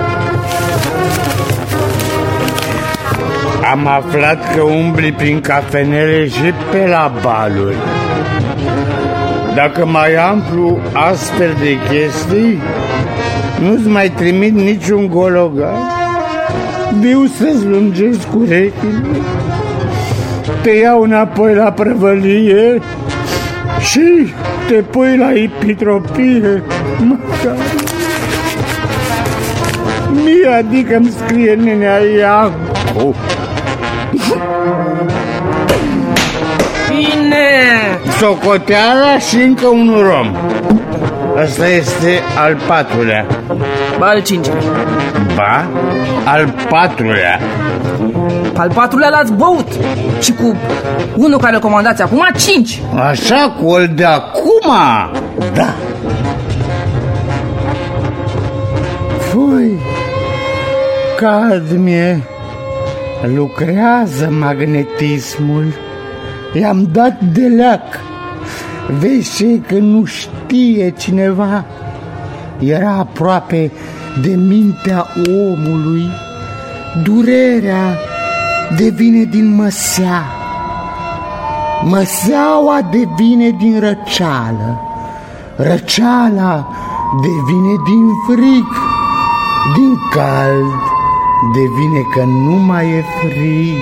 Am aflat că umbli prin cafenele și pe la baluri. Dacă mai amplu astfel de chestii, nu-ți mai trimit niciun gologan. Viu să-ți lungesc urechile, te iau înapoi la prăvălie și te pui la ipitropie. Măcar mie, adică îmi scrie nenea Iancu. Bine! Socoteala și încă un rom. Ăsta este al patrulea. Ba, al cincilea. Ba, al patrulea. Al patrulea l-ați băut. Și cu unul care îl comandați acum, cinci. Așa, cu ăl de acum? Da. Fui, cald-mie. Lucrează magnetismul. I-am dat de leac. Vezi că nu știe cineva. Era aproape de mintea omului. Durerea devine din măsea. Măseaua devine din răceală. Răceala devine din frig. Din cald devine că nu mai e frig.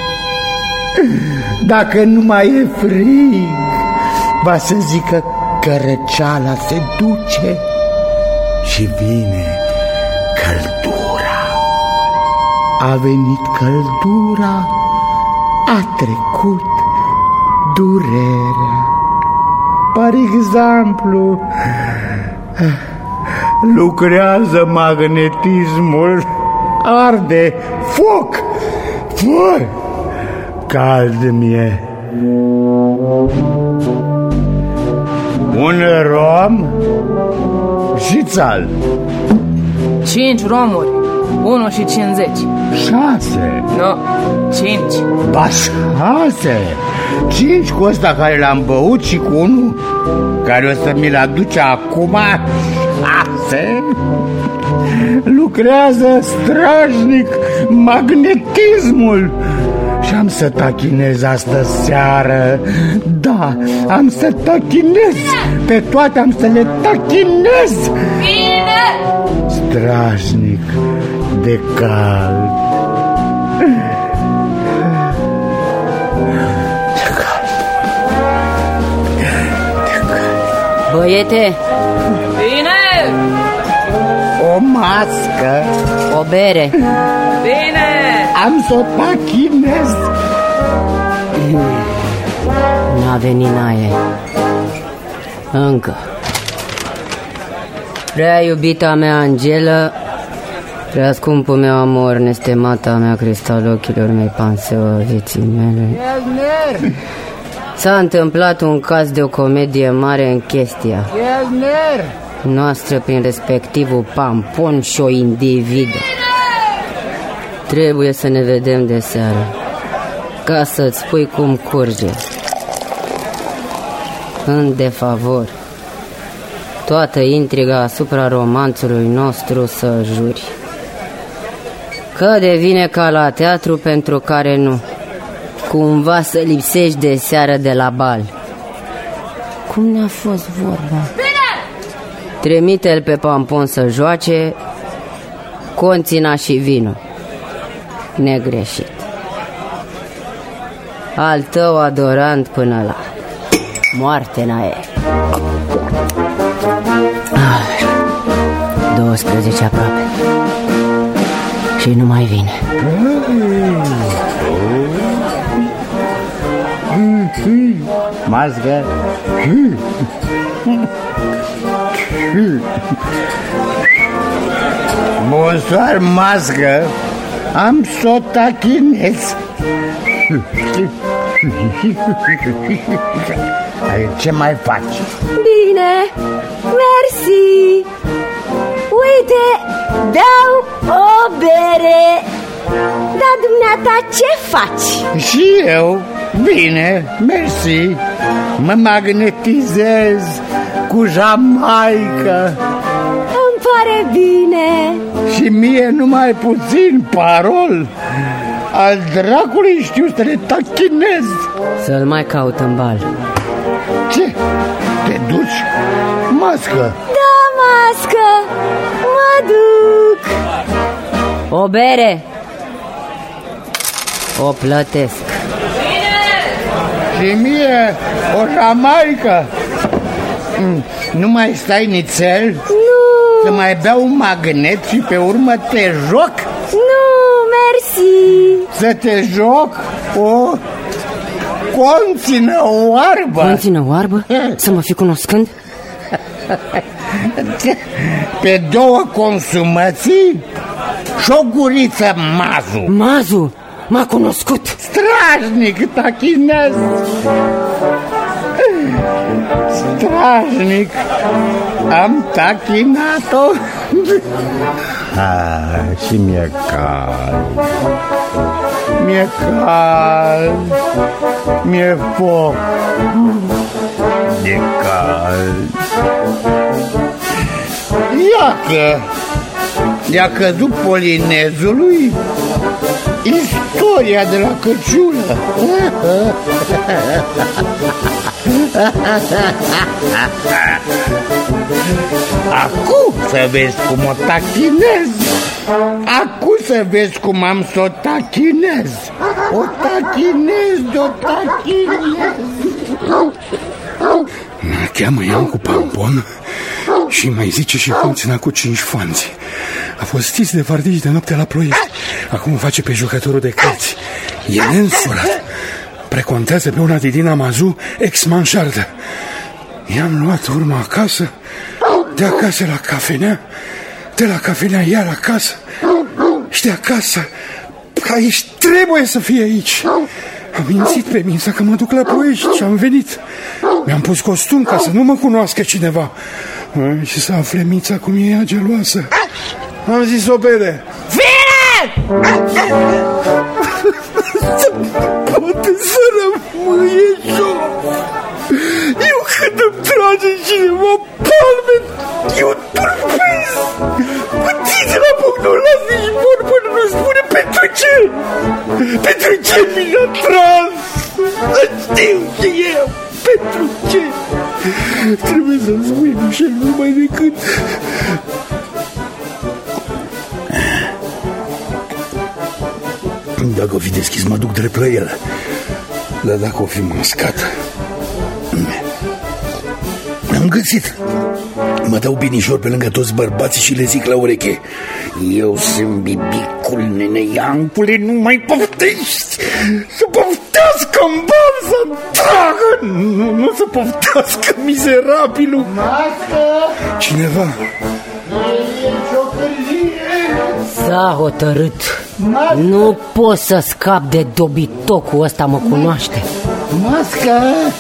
Dacă nu mai e frig, va să zică că răceala se duce și vine căldura. A venit căldura, a trecut durerea. Par exemplu, lucrează magnetismul, arde, foc, foc, cald-mie. Un rom și țal. Cinci romuri, unu și cincizeci. Șase. Nu, cinci. Ba șase. Cinci cu ăsta care l-am băut și cu unul care o să mi-l aduce acum. Șase. Lucrează strașnic magnetismul. Și am să tachinez astă seară. Da, am să tachinez. Pe toate am să le tachinez. Bine! Strașnic de cald. De cald. De cald. Băiete! Bine! O mască. O bere. Bine! Am să o tachinez. N-a venit naie. Încă. Prea iubita mea Angelă, prea scumpul meu amor, nestemata mea cristal ochilor mei, panseua vieții mele. S-a întâmplat un caz de o comedie mare în chestia noastră prin respectivul pampon și o individă. Trebuie să ne vedem de seară. ca să-ți spui cum curge. În defavor, toată intriga asupra romanțului nostru să juri că devine ca la teatru pentru care nu, cumva să lipsești de seară de la bal. Cum ne-a fost vorba? Trimite-l pe Pampon să joace conțina și vinul. Negreșit. Al tău adorant până la moarte n-aie. douăsprezece aproape. Și nu mai vine. Mazgă. Bonsoir, Mazgă. Am să o tachinez. Ce mai faci? Bine, mersi. Uite, dau o bere. Dar dumneata ce faci? Și eu, bine, mersi. Mă magnetizez cu Jamaica. Îmi pare bine. Și mie numai puțin, parol. Al dracului știu să le tachinez. Să-l mai caut în bal. Ce? Te duci? Mască. Da, Mască. Mă duc. O bere. O plătesc. Și mie o Jamaica. Nu mai stai nițel? Nu. Să mai beau un magnet și pe urmă te joc? Nu, mersi. Să te joc o conțină oarbă. Conțină oarbă? Să mă fi cunoscând? Pe două consumații și o guriță Mazu. Mazu? M-a cunoscut. Strașnic tachinez. Strașnic. Am tachinat-o. Ah, și mi-e cald. Mi-e cald. Mi-e foc. Mi-e cald. Iacă i-a căzut polinezului istoria de la căciulă. Acum să vezi cum o tachinez. Acum să vezi cum am să o tachinez. O tachinez, o tachinez. Mă cheamă Ian cu Pampon și mai zice și conțina cu cinci fanți. A fost stis de vardici de noapte la Ploiești. Acum face pe jucătorul de cărți. E neînsurat. Precontează pe una din Amazu ex-manșardă. I-am luat urma acasă, de acasă la cafenea, de la cafenea iar acasă și de acasă, că aici trebuie să fie aici. Am mințit pe mința că mă duc la Ploiești și am venit. Mi-am pus costum ca să nu mă cunoască cineva și să afle Mița cum e ea geloasă. Am zis o bere. Vine! Poate să rămâie jos. Eu când îmi trage cineva palme, eu turbez. Cu tine la foc nu las nici bun până nu spune pentru ce. Pentru ce mi l-a tras. Știu ce e. Pentru ce. Trebuie să-mi spui, Michel, numai decât... Dacă o fi deschis, mă duc drept la el. Dar dacă o fi mascat... Am găsit. Mă dau binișor pe lângă toți bărbații și le zic la ureche: eu sunt bibicul, nene Iancule, nu mai poftești. Să poftească-n bani, să tragă. Nu, nu să poftească mizerabilul. Mască! Cineva. S-a hotărât. Nu pot să scap de dobitocul ăsta, mă cunoaște. Mască!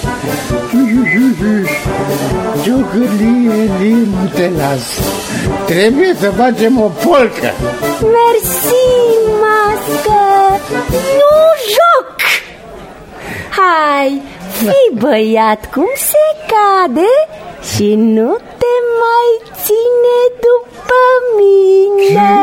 Ciocârlie, nu te las. Trebuie să facem o polcă. Mersi, Mască. Nu joc. Hai, fii băiat cum se cade și nu te mai ține după mine.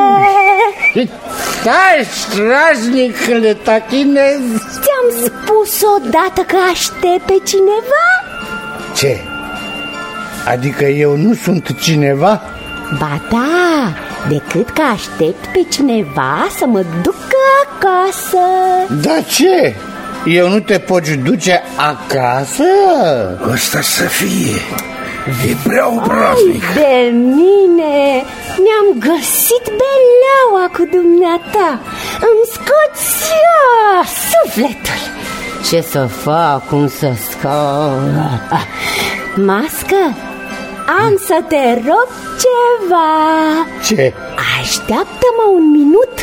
Stai, strașnic, că le tachinez. Ți-am spus odată că aștept pe cineva? Ce? Adică eu nu sunt cineva? Ba da, decât că aștept pe cineva să mă ducă acasă. Da ce? Eu nu te poți duce acasă? Ăsta să fie. E prea obraznic. Ai de mine, mi-am găsit beleaua cu dumneata. Îmi scoți ia sufletul. Ce să fac, cum să scap? Mască, am să te rog ceva. Ce? Așteaptă-mă un minut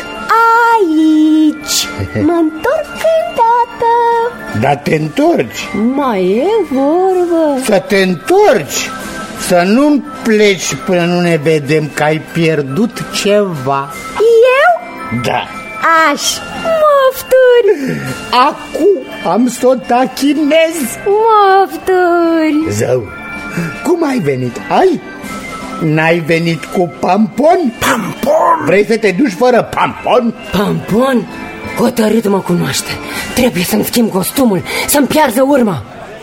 aici. Mă întorc îndată. Dar te întorci? Mai e vorbă. Să te întorci, să nu pleci până nu ne vedem că ai pierdut ceva. Eu? Da. Aș, mofturi. Acum am să o tachinez. Mofturi. Zău, cum ai venit? Ai? N-ai venit cu pampon? Pampon? Vrei să te duci fără pampon? Pampon? Hotărât mă cunoaște. Trebuie să-mi schimb costumul, să-mi piarză urma.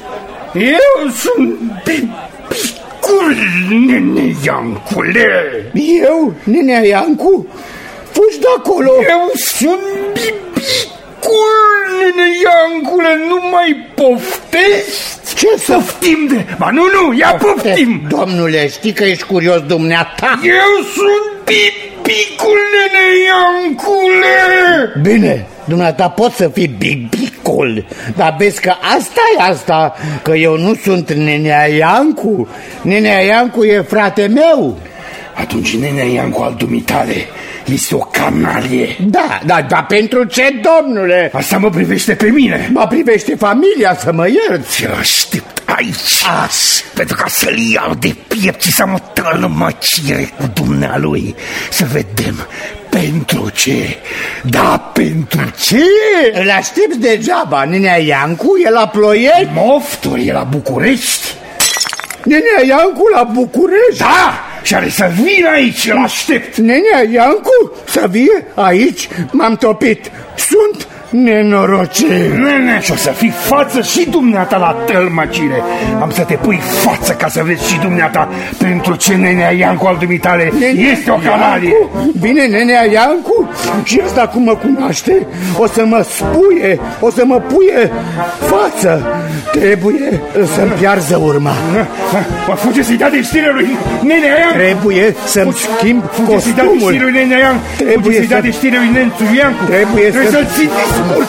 Eu sunt Bibicul, nene Iancule. Eu, nenea Iancu? Fugi de acolo. Eu sunt Bibicul, nene Iancule, nu mai poftești? Ce să poftim de... Ba nu, nu, ia poftim. Domnule, știi că ești curios dumneata? Eu sunt Bibicul, nene Iancule. Bine, dumneata poți să fii Bibicul, dar vezi că asta e asta, că eu nu sunt nenea Iancu. Nenea Iancu e frate meu. Atunci nenea Iancu al dumitale este o canalie. Da, da, dar pentru ce, domnule? Asta mă privește pe mine. Mă privește familia, să mă ierți. Te aștept aici, As, pentru ca să-l iau de piept și să mă tălmăcire cu dumnealui. Să vedem pentru ce. Da, pentru ce? Îl aștepți degeaba. Nenea Iancu e la Ploiești. Mofturi, e la București. Nenea Iancu la București? Da! Și are să vină aici, îl aștept. Nenea Iancu să vie aici? M-am topit. Sunt nenorocit. Nene, și o să fii față și dumneata la tălmăcire. Am să te pui față ca să vezi și dumneata pentru ce nenea Iancu al dumitale nenea este o canalie. Bine, nenea Iancu, și ăsta cum mă cunoaște, o să mă spuie, o să mă puie față. Trebuie să-mi piarză urma. Mă fuge să-i dea de știre lui nenea Iancu. Trebuie să-mi schimb costumul. Fuge să-i dea de știre lui nenea Iancu. Fuge să-i dea de știre lui nențu Iancu. Trebuie să-l ții mult.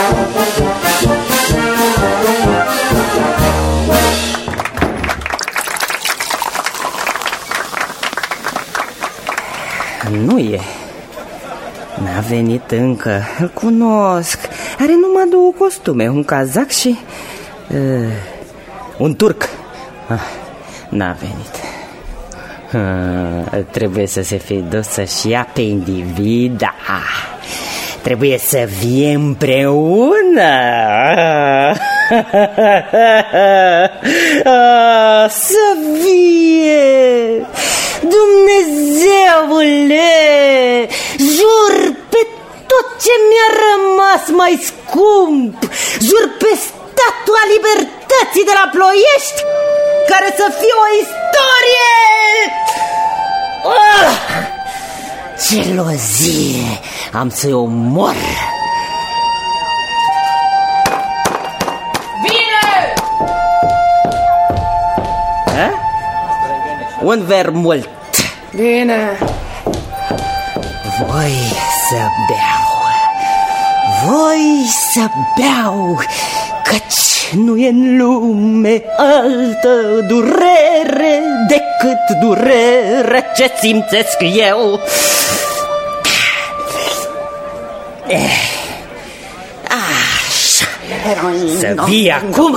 Nu e. N-a venit încă. Îl cunosc. Are numai două costume, un cazac și uh, un turc. ah, N-a venit. uh, Trebuie să se fi dus să-și ia pe individa. Trebuie să vie împreună. Să vie. Dumnezeule, jur pe tot ce mi-a rămas mai scump, jur pe Statua Libertății de la Ploiești, care să fie o istorie. Oh! Gelozie, am să-i omor. Vine! Ha? Un vermult. Bine. Voi să beau, voi să beau, căci nu e în lume altă durere decât durere ce simțesc eu. Așa, să vii acum.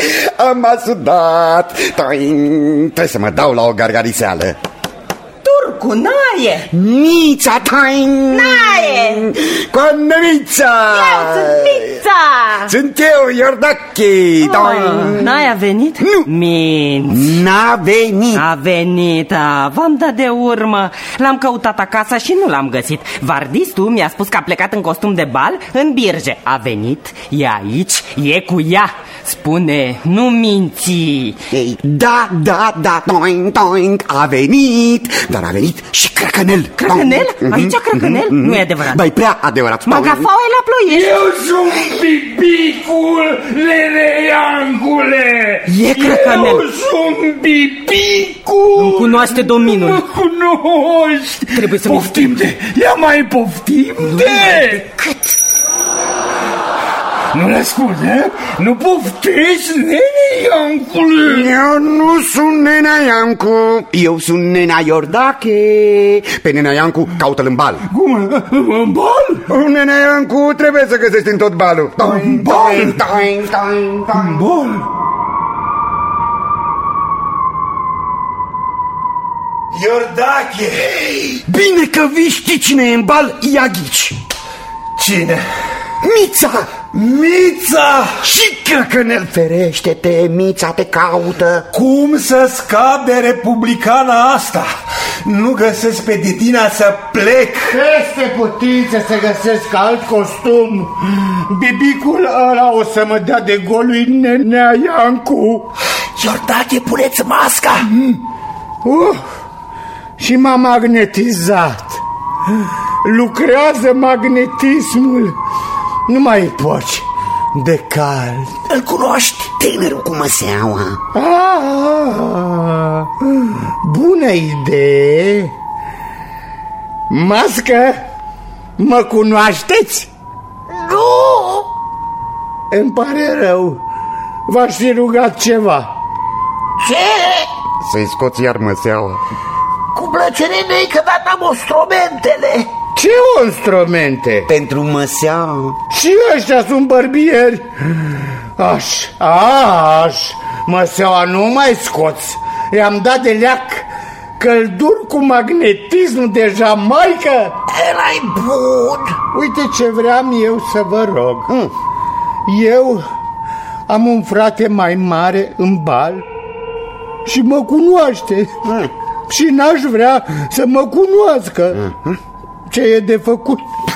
Am asudat. Trebuie să mă dau la o gargariseală. Turc! Turcu, naie! Mița, tain! Naie! Conemița! Eu sunt Mița! Sunt eu, Iordache! Oh, n-ai a venit? Nu! Minți! N-a venit! A venit, a, v-am dat de urmă. L-am căutat acasă și nu l-am găsit. Vardistul mi-a spus că a plecat în costum de bal în Birge. A venit, e aici, e cu ea. Spune, nu minți. Ei, da, da, da, toing, toing, a venit, dar a venit și Crăcănel. Crăcănel? Aici Crăcănel? Mm-hmm. Nu e adevărat. Ba-i prea adevărat. Magafau e la Ploiești. Eu sunt Bibicul, Lereiancule. E Crăcănel. Eu sunt Bibicul. Nu cunoaște domnul. Nu cunoști. Trebuie să poftim de. Ia mai poftim de. Cât? Nu-l asculte? Nu poftești, Neneiancule? Eu nu sunt Nenea Iancu, eu sunt Nenea Iordache. Pe Nenea Iancu caută-l în bal. Cum? În bal? Nenea Iancu trebuie să găsești în tot balul. În bal? În bal? Iordache! Bine că vii, știi cine e în bal? Ia ghici. Cine? Mița! Mița! Și Crăcănel, ferește-te, Mița te caută. Cum să scap de republicana asta? Nu găsesc pe Didina să plec. Este putință să găsesc alt costum. Bibicul ăla o să mă dea de gol lui Nenea Iancu. Iordache, puneți masca! Uh, și m-a magnetizat. Lucrează magnetismul. Nu mai poți de cald. Îl cunoști, tânărul cu măseaua? Ah, bună idee. Mască, mă cunoașteți? Nu! Îmi pare rău. V-aș fi rugat ceva. Ce? Să-i scoți iar măseaua. Cu plăcere, nei, că n-am instrumentele. Ce instrumente? Pentru măseaua. Și ăștia sunt bărbieri. Aș, aș, măseaua nu mai scoți. I-am dat de leac călduri cu magnetism de Jamaica. Ăla-i bun. Uite ce vreau eu să vă rog. Mm. Eu am un frate mai mare în bal și mă cunoaște. Mm. Și n-aș vrea să mă cunoască. Mm. Ce e de făcut?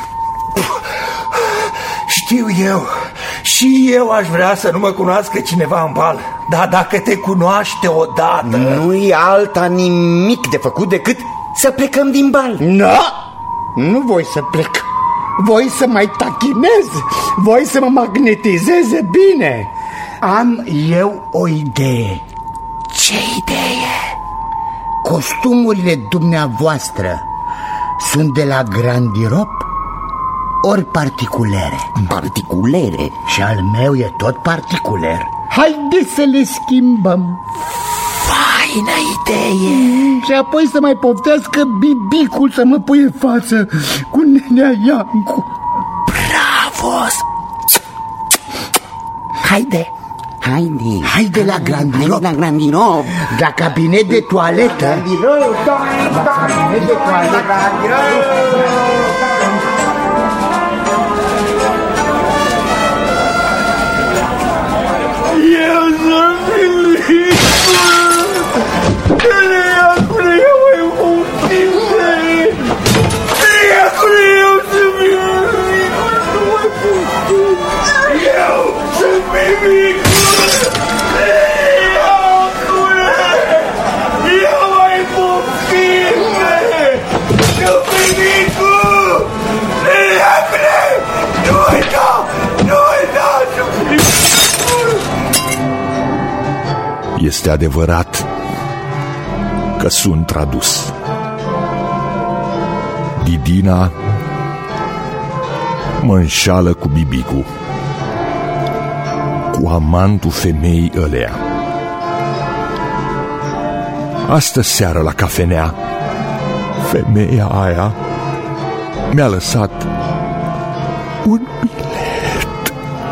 Știu eu. Și eu aș vrea să nu mă cunoască cineva în bal. Dar dacă te cunoaște odată... Nu-i alta nimic de făcut decât să plecăm din bal. Da, nu voi să plec. Voi să mai tachinez. Voi să mă magnetizeze bine. Am eu o idee. Ce idee? Costumurile dumneavoastră sunt de la Grandirop ori particulere? Particulere? Și al meu e tot particuler. Haideți să le schimbăm. Faină idee. Și apoi să mai poftească Bibicul să mă pui în față cu Nenea Iancu. Bravo! Haide. Haide. Haide la Grandirop. Haide la Grandirop. La cabinet de toaletă. Grandirop. La cabinet de toaletă. Eu sunt Bibicul! Lereiancule, eu mai poftim de... Lereiancule, eu sunt Bibicul! Nu mai poftim! Eu sunt Bibicul! Lereiancule! Eu mai poftim de... Eu Bibicul! Lereiancule! Nu uita! Nu uita! Sunt Bibicul! Este adevărat că sunt tradus. Didina mă înșală cu Bibicu, cu amantul femeii ălea. Astă seară la cafenea, femeia aia mi-a lăsat un bilet.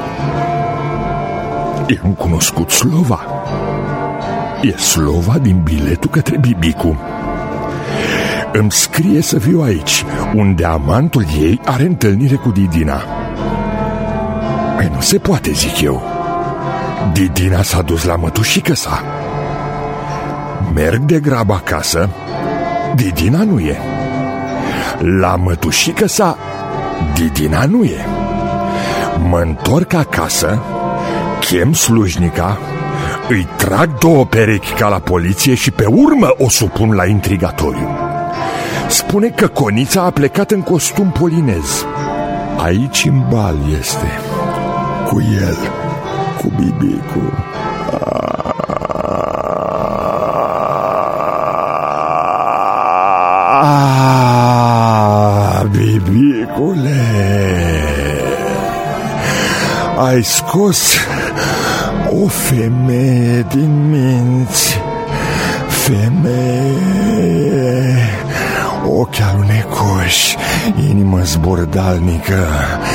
E un cunoscut slova. E slova din biletul către Bibicu. îmi scrie să fiu aici, unde amantul ei are întâlnire cu Didina. Păi nu se poate, zic eu. Didina s-a dus la mătușică sa. Merg de grab acasă, Didina nu e. La mătușică sa, Didina nu e. Mă întorc acasă, chem slujnica, îi trag două perechi ca la poliție și pe urmă o supun la intrigatoriu. Spune că Conița a plecat în costum polinez. Aici în bal este, cu el, cu Bibicu. Ah, Bibicule, ai scos o femeie din minți. Femeie, ochi alunecoși, inimă zburdalnică.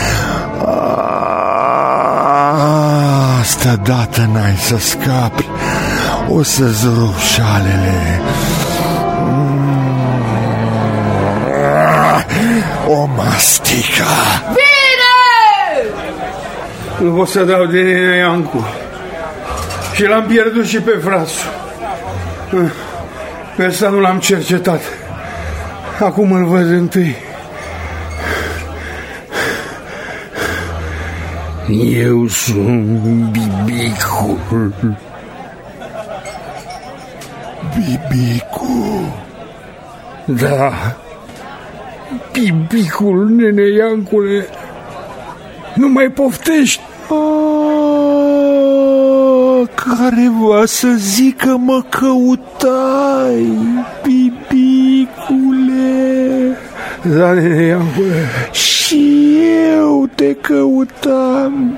Asta dată n-ai să scapi, o să-ți rup șalele. O mastică. Bine! Nu pot să dau de Nene Iancu. Și l-am pierdut și pe frasul. Pe ăsta nu l-am cercetat. Acum îl văd întâi. Eu sunt Bibicul. Bibicul? Da. Bibicul, Nene Iancule. Nu mai poftești. Care va să zică mă căutai, Bibicule? Da, Nene Iancule. Și eu te căutam,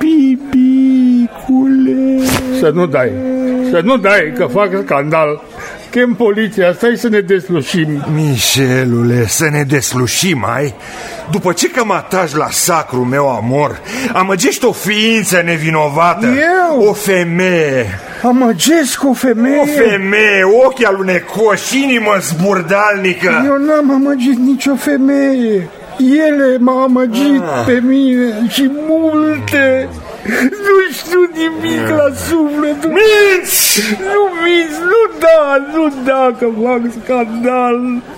Bibicule. Să nu dai, să nu dai, că fac scandal. Chem poliția, stai să ne deslușim. Mișelule, să ne deslușim, ai? După ce că mă atași la sacrul meu amor, amăgești o ființă nevinovată. Eu? O femeie. Amăgesc o femeie? O femeie, ochi alunecoși, inimă zburdalnică. Eu n-am amăgit nicio femeie. Ele m-au amăgit ah. pe mine și multe. Nu știu nimic la sufletul. Minți! Nu minți, nu da, nu da, că fac scandal.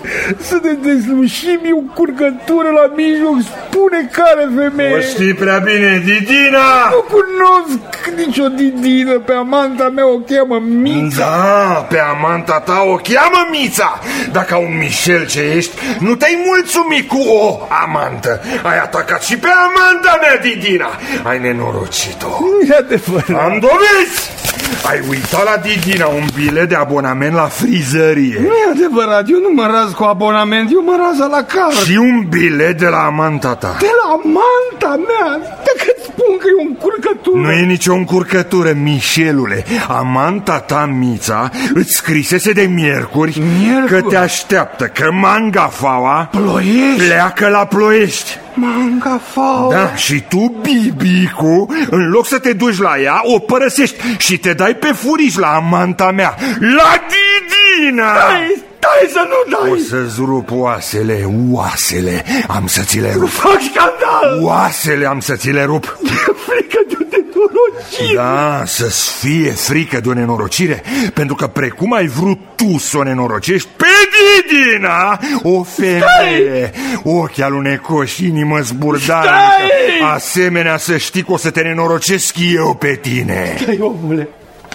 Să ne deslușim, e o curcătură la mijloc. Spune care femeie. O știi prea bine, Didina. Nu cunosc nicio Didină. Pe amanta mea o cheamă Mița. Da, pe amanta ta o cheamă Mița. Dacă un Mișel ce ești, nu te-ai mulțumit cu o amantă. Ai atacat și pe amanta mea, Didina. Ai nenorocit. Nu-i adevărat. Am dovezi! Ai uitat la Didina un bilet de abonament la frizărie. Nu-i adevărat, eu nu mă raz cu abonament, eu mă raz la card. Și un bilet de la amanta ta. De la amanta mea? Dacă spun că e o încurcătură. Nu e nicio încurcătură, Mișelule. Amanta ta, Mița, îți scrisese de miercuri, miercuri? Că te așteaptă, că Mangafaua Ploiești? Pleacă la Ploiești. Mangafaua. Da, și tu, Bibicu, în loc să te duci la ea, o părăsești și te dai pe furiș la amanta mea, la Didina. Stai, stai să nu dai. O să-ți rup oasele, oasele, am să ți le rup. Fac scandal. Oasele am să ți le rup. E frică de o nenorocire. Da, să-ți fie frică de o nenorocire, pentru că precum ai vrut tu să o nenorocești pe Didina, o femeie, ochi alunecoși, inimă zburdalnică, asemenea să știi că o să te nenorocesc eu pe tine. Stai, omule.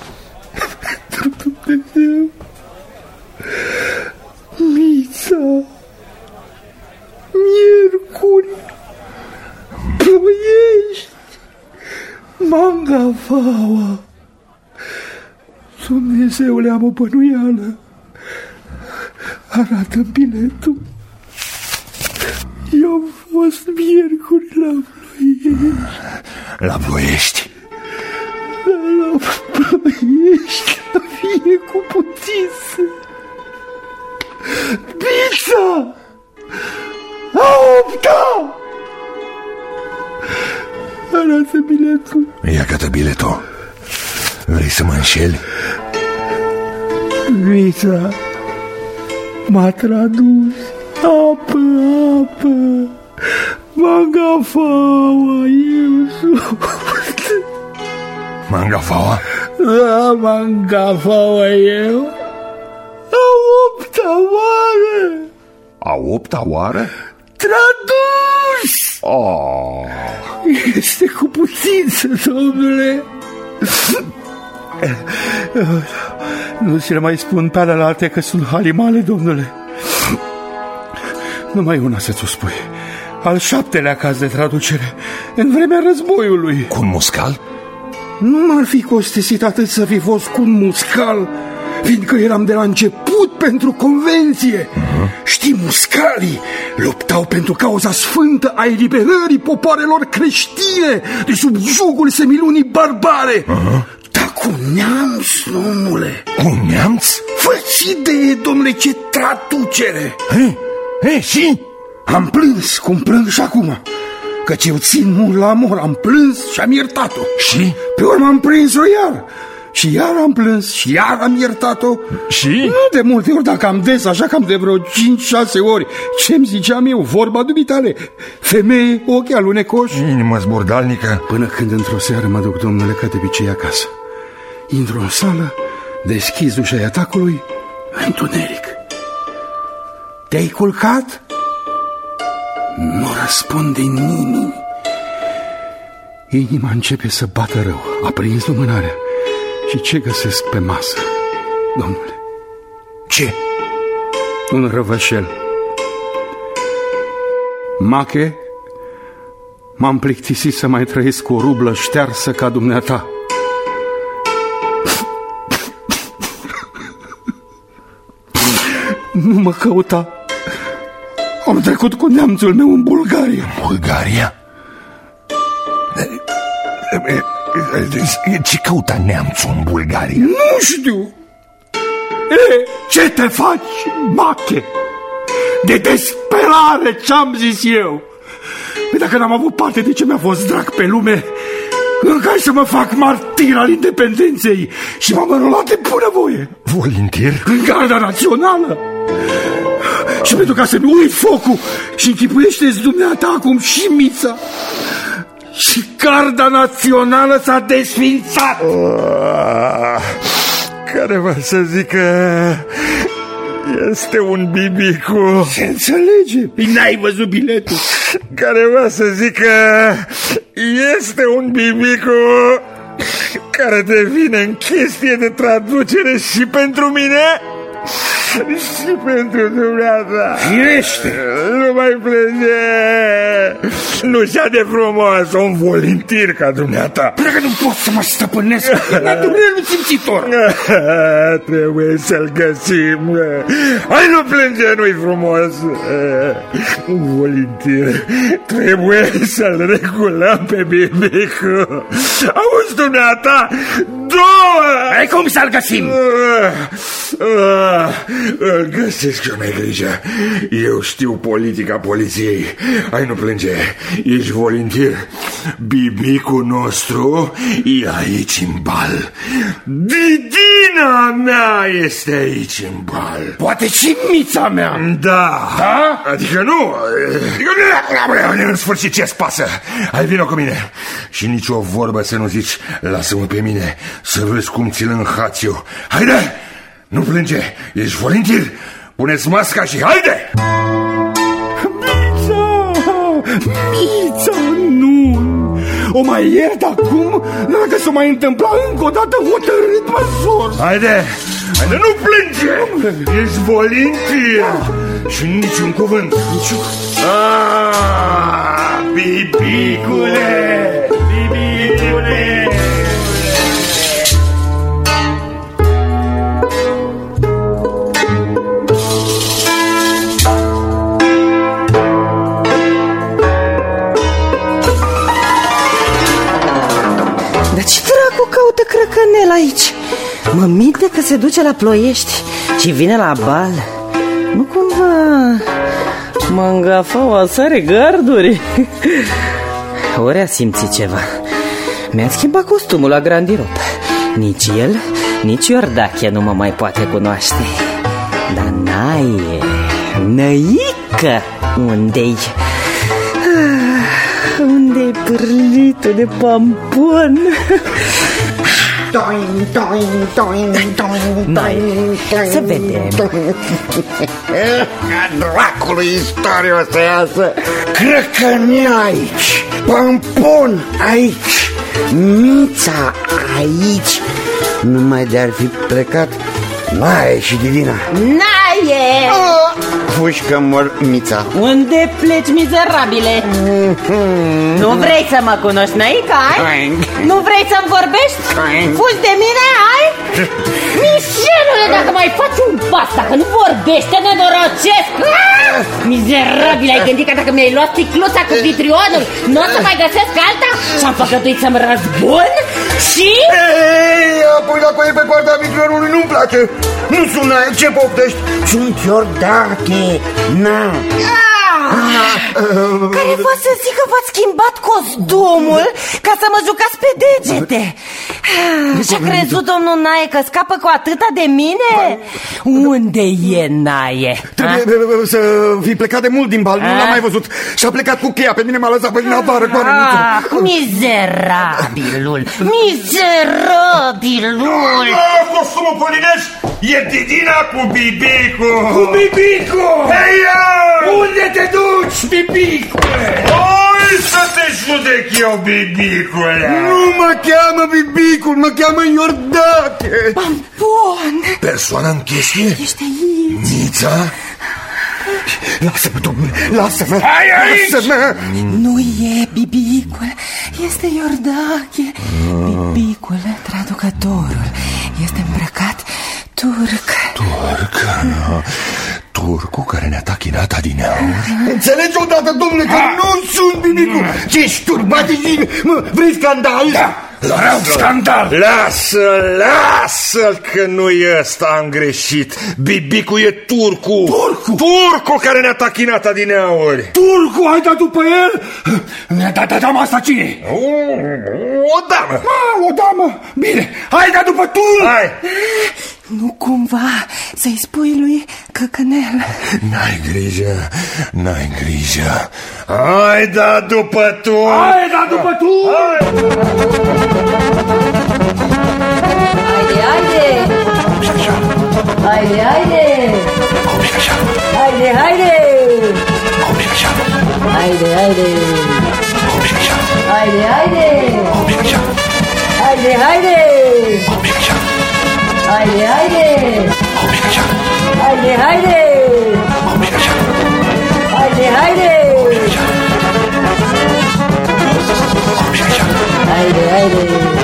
Dumnezeu. Mița, miercuri, Ploiești, Mangafaua. Dumnezeule, am o bănuială. Arată biletul. Eu am fost miercuri la Ploiești. La Ploiești? La Ploiești, la fie cu puțință. Pizza! A opta! Arată biletul. Ia cătă biletul. Vrei să mă înșeli? Mița m-a tradus. Apă, apă, Mangafaua, eu sunt. Mangafaua? Da, Mangafaua eu. A opta oară. A opta oară? Tradus! Oh. Este cu putință, domnule. Nu ți le mai spun pe alelalte că sunt halimale, domnule. Numai una să-ți o spui. Al șaptelea caz de traducere, în vremea războiului. Cu un muscal? Nu m-ar fi costisit atât să fi fost cu un muscal, fiindcă eram de la început pentru convenție. uh-huh. Știi, muscalii luptau pentru cauza sfântă a eliberării popoarelor creștine de sub jugul semilunii barbare. uh-huh. Dar cu neamț, domnule. Cu neamț? Fă-ți idee, domnule, ce traducere. Hei, hei, și? Am plâns cum plâng și acum, căci eu țin mult la amor. Am plâns și am iertat-o. Și? Pe urmă am prins-o iar și iar am plâns și iar am iertat-o. Și? Nu de multe ori, dacă am des, așa cam de vreo cinci șase ori. Ce-mi ziceam eu, vorba dumitale, femeie, ochi alunecoși. Inimă zburdalnică. Până când într-o seară mă duc, domnule, ca de obicei acasă. Intru în sală, deschiz ușa atacului, întuneric. Te-ai culcat? Nu răspunde nimeni. Inima începe să bată rău. A prins lumânarea. Și ce găsesc pe masă, domnule? Ce? Un răvășel. Mache, m-am plictisit să mai trăiesc cu o rublă ștearsă ca dumneata. Nu mă căuta. Am trecut cu neamțul meu în Bulgaria. Bulgaria? Ce căuta neamțul în Bulgaria? Nu știu. E, ce te faci, Mache? De desperare, ce-am zis eu? Păi dacă n-am avut parte de ce mi-a fost drag pe lume, încă ai să mă fac martir al independenței și m-am înrolat de bunăvoie. Volintier? În Garda Națională. Și pentru ca să-mi uit focul și închipuiește-ți dumneata acum și Mița. Și Garda Națională s-a desfințat. Oh, care va să zică este un bibicu. Se înțelege, n-ai văzut biletul. Care va să zică este un bibicu care devine în chestie de traducere și pentru mine și pentru dumneata. Firește. Nu mai plânge. Nu-și de frumos un volintir ca dumneata. Dacă nu pot să mă stăpânesc, naturelul simțitor. Trebuie să-l găsim. Hai, nu plânge, nu-i frumos. Un volintir. Trebuie să-l regulăm pe bibicu. Auzi, dumneata, două. Ai cum să-l găsim? Îl găsesc și mai grijă. Eu știu politica poliției. Hai, nu plânge. Ești volintir. Bibicul nostru e aici în bal. Didina mea este aici în bal. Poate și Mița mea. Da. Da? Adică nu. În sfârșit, ce-ți pasă? Hai, vină cu mine. Și nici o vorbă să nu zici. Lasă-mă pe mine să vezi cum ți-l înhați-o. Haide! Nu plânge, ești volintir. Puneți masca și haide! Mița! Mița, nu! O mai iert acum, dacă s-o mai întâmpla încă o dată, hotărât măsor. Haide! Haide, nu plânge! Ești volintir! Și niciun cuvânt. Niciun. Ah, bibicule! Bibicule! Caută crăcănel aici. Mă minte că se duce la Ploiești și vine la bal. Nu cumva Mangafaua sare garduri? Ori a simțit ceva. Mi-a schimbat costumul la grandirop. Nici el, nici Iordachia nu mă mai poate cunoaște. Dar Naie, Năic Că unde-i? Unde-i pârlitul de pampon? Toin, toin, toin, toin, toin. Să vedem. Ca dracului istoria o să iasă. Crăcănea aici, pampon aici, Mița aici. Numai de-ar fi plecat Naie și Didina. Naie! Fugi că mor, Mița. Unde pleci, mizerabile? Mm-hmm. Nu vrei să mă cunoști, năica, ai? Nu vrei să-mi vorbești? Fugi de mine, ai? Mișelule, dacă mai faci un pas, dacă nu vorbești, te nenorocesc! Mizerabil, ai gândit că dacă mi-ai luat sticluța cu vitrionul, nu o să mai găsesc alta? Și-am făcătuit să-mi răzbun? Și? Ei, apoi la coie pe coarda vitrionului nu-mi place. Nu sună, ce poftești? Sunt Iordache, na. Care vă să zic că v-ați schimbat costumul ca să mă jucați pe degete? Și-a crezut domnul Naie că scapă cu atâta de mine? Unde e Naie? Trebuie să fi plecat de mult din bal, nu l-am mai văzut. Și-a plecat cu cheia, pe mine m-a lăsat pe din afară. Ah, mizerabilul, mizerabilul. Costumul polinești e Didina cu Bibicu. Cu Bibicu! Hei, unde te duci, Bibicule? Oi să te judec eu, Bibicule. Nu mă cheamă Bibicul, mă cheamă Iordache. Pampon! Persoana în chestie? Ești aici? Mița? Lasă-mă, domnule, lasă-mă. Hai aici! Lasă-mă. Nu e Bibicul, este Iordache. Bibicul, traducătorul, este îmbrăcat turc. Turc? Turcul care ne-a tachinat adineauri? Înțelegi odată, domnule, că nu sunt Bibicul. Ce ești turbat? Mă, vrei scandal? Da. Vreau scandal! Lasă-l, lasă-l că nu e ăsta, am greșit. Bibicu e turcu. Turcu? Turcu care ne-a tachinat adineauri. Turcu, ai dat după el? Da, da, dama asta cine? O, o damă. Ah, o damă, bine, hai dat după turc. Hai. Nu cumva să-i spui lui Căcănel. N-ai grijă, n-ai grijă. Hai da după turc. Hai da după turc. Haide, haide! Haide, haide! Haide, haide! Haide, haide! Haide, haide! Haide, haide! Haide, haide! Haide, haide! Haide, haide! Haide, haide!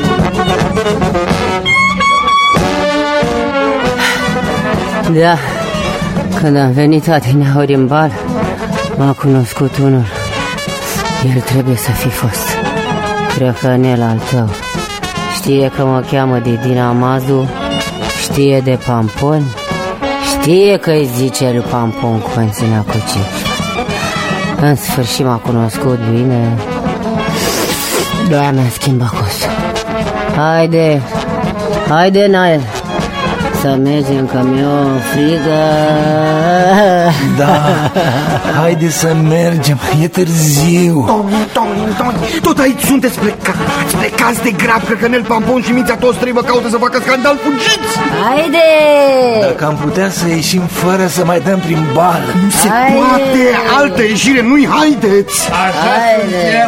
Da, când am venit adineauri în bal, m-a cunoscut unul. El trebuie să fi fost Crăcănel al tău. Știe că mă cheamă Didina Mazu, știe de pampon, știe că îi zice lui Pampon Conținea Cocici. În sfârșit m-a cunoscut bine. De-aia mi-a schimbat costul. Haide, haide, Nael, să mergem că mi-o frigă. Da, haide să mergem, e târziu. Toni, Toni, Toni, tot aici sunteți plecați, plecați de grab. Crăcănel, Pampon și Mița toți trei vă caută să facă scandal, fugiți. Haide! Dacă am putea să ieșim fără să mai dăm prin bal. Nu se Haide! poate, altă ieșire, nu-i haideți. Așa sunt eu.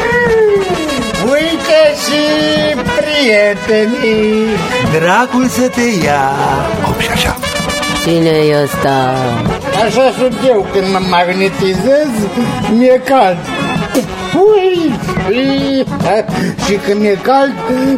Uite și prietenii. Dracul să te ia. Hop și așa. Cine-i ăsta? Așa sunt eu, când mă magnetizez, mi-e cald. Ui, ui, și când mi-e cald,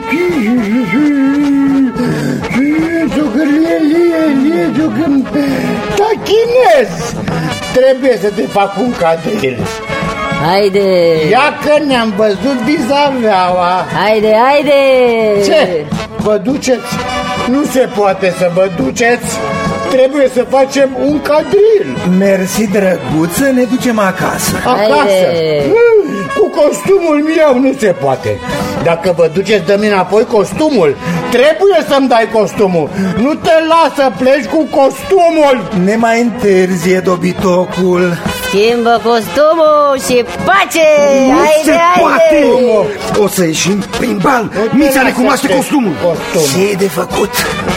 ciocărlie, lie, lie, ciocărlie, tachinez. Trebuie să te fac un cadril. Haide! Ia că ne-am văzut bizaveaua. Haide, haide! Ce? Vă duceți? Nu se poate să vă duceți. Trebuie să facem un cadril. Mersi, drăguță, ne ducem acasă. Acasă? Cu costumul meu nu se poate. Dacă vă duceți, dă-mi înapoi costumul. trebuie să-mi dai costumul. Nu te las să pleci cu costumul. Ne mai întârzie dobitocul. Schimbă costumul și pace! Nu haide, se haide! poate! O să ieșim prin bal. Mița recunoaște costumul. Ce e de făcut?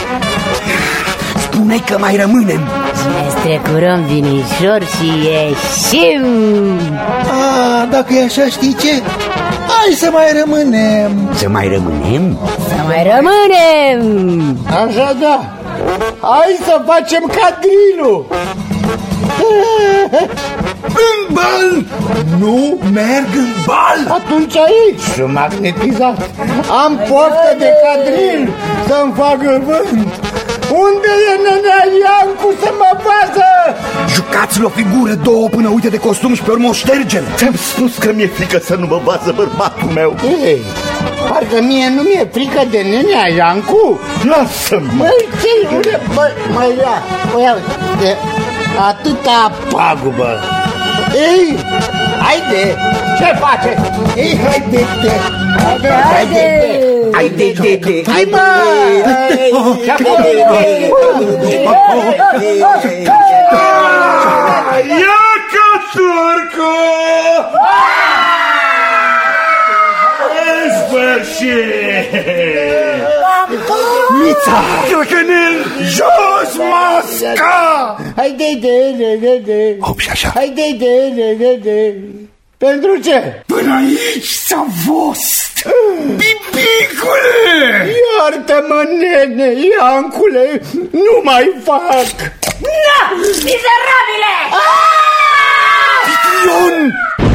Spune că mai rămânem. Ne strecurăm vinișor și ieșim. A, dacă e așa, știi ce? Hai să mai rămânem. Să mai rămânem? Să mai rămânem. Așa da. Hai să facem cadrilul. În bal! Nu merg în bal! Atunci aici sunt magnetizat. Am poftă de cadril să-mi facă vânt. Unde e nenea Iancu să mă bază? Jucați-l o figură, două până uite de costum și pe urmă o ștergem. Ți-am spus că mi-e frică să nu mă bază bărbatul meu. Ei, parcă mie nu mi-e frică de nenea Iancu. Lasă-mă. Măi, ce-i? Unde? Măi, măi, ia, măi, ia, de atâta pagubă. Ei, haide, ce faceți? Ei, haide-te. Haide, haide! Haide-te! Hai, mă! Ia ca turcu! În sfârșit! Mița! Căcănel! Jos masca! Haide-te! Hop și așa. Haide-te! Pentru ce? Până aici s-a fost! Bibicule! Iartă-mă, nene, Iancule, nu mai fac! Na, mizerabile! Ion!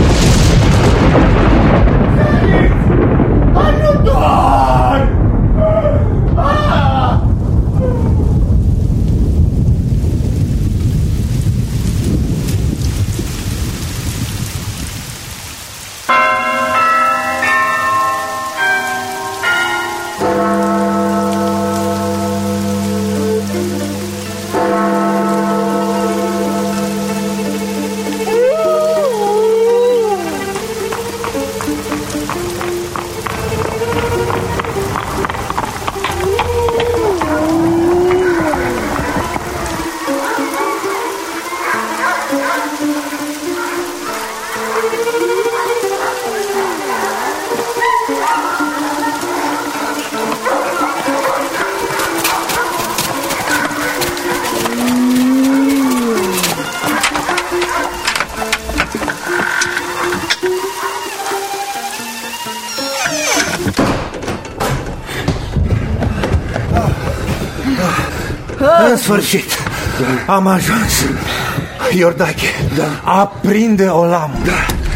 Ajutor! În sfârșit, am ajuns. Iordache, da. Aprinde o lampă.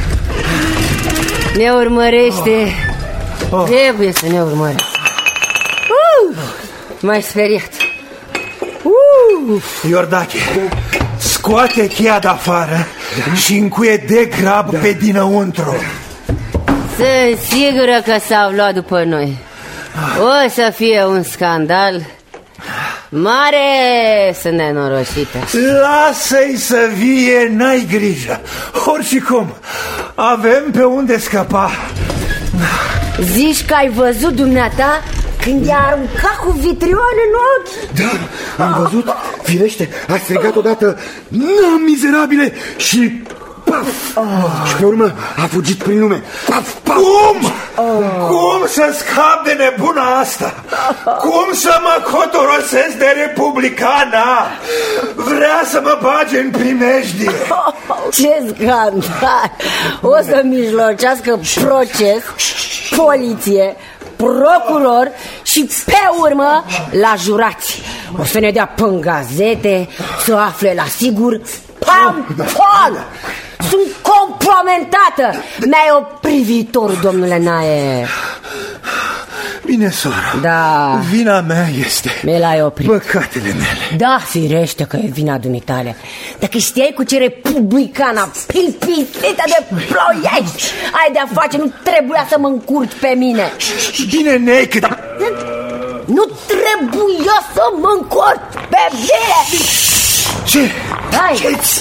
Ne urmărește. Oh. Trebuie să ne urmărească. Uh, m-ai speriat. Uh. Iordache, scoate cheia de afară da. și încuie de grab da. pe dinăuntru. Sunt sigură că s-au luat după noi. O să fie un scandal mare, sunt nenorocită. Lasă-i să vie, n-ai grijă. Oricum, avem pe unde scăpa. Zici că ai văzut dumneata când i-a aruncat cu vitrioane în ochi? Da, am văzut, firește, a strigat odată: "Na, mizerabile!" și paf! Oh. Și pe urmă a fugit prin lume. Paf, paf. Cum? Oh. Cum să scap de nebuna asta? Cum să mă cotorosesc de republicana? Vrea să mă bage în primejdie. Oh, ce scandal! O să mijlocească proces, poliție, procuror și pe urmă la jurați. O să ne dea până gazete, să afle la sigur. Pampon! Sunt compromentată. Mi-ai oprit viitorul, domnule Nae. Bine, soră. Da. Vina mea este. Mi l-ai oprit. Păcatele mele. Da, firește că e vina dumitale. Dacă știai cu ce republicana pilpisită de ploiești ai de-a face, nu trebuia să mă încurci pe mine. Bine, Neică, dar... Nu trebuia să mă încurci pe mine. Ce? Hai. Ce-ți?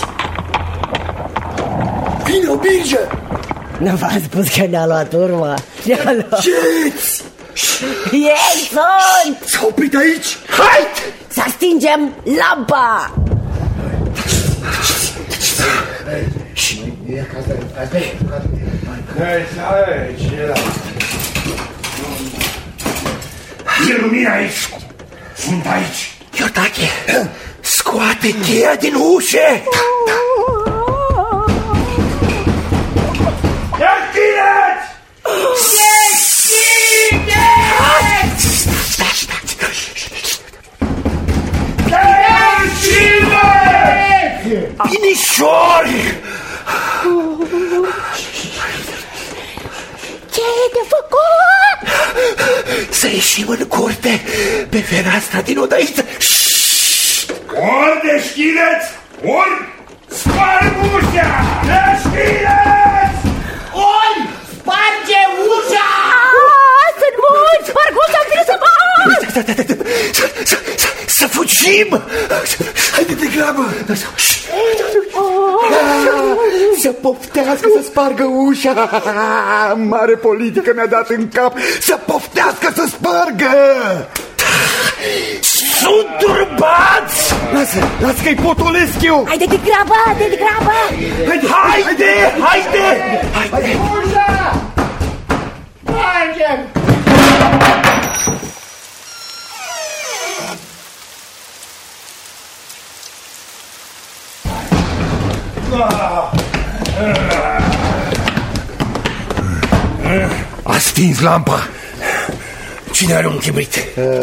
Bine, o birgă. Nu v-am spus că ne-a luat urma. Ne-a luat. Ce-ți? Ei sunt! S-a oprit aici! Hai! Să stingem lampa! E lumina aici! Sunt aici! Iordache, scoate cheia din ușă! Deschideți! Deschideți! Binișor! Ce e de făcut? Să ieșim în curte pe fereastra din odăiță. Ori deschideți, ori sparg ușa! Deschideți! Ori sparge ușa! Sunt mulți! Sparg ușa, îmi vine să mor! Să fugim! Haide de grabă! Să poftească să spargă ușa! Mare politică mi-a dat în cap! Să poftească să spargă! Sunt turbați! Lasă, lasă că-i potolesc eu! Haide de grabă, haide de grabă! Haide, haide, haide! Haide! Ușa! Mergem! A stins lampa. Cine are un chibrit?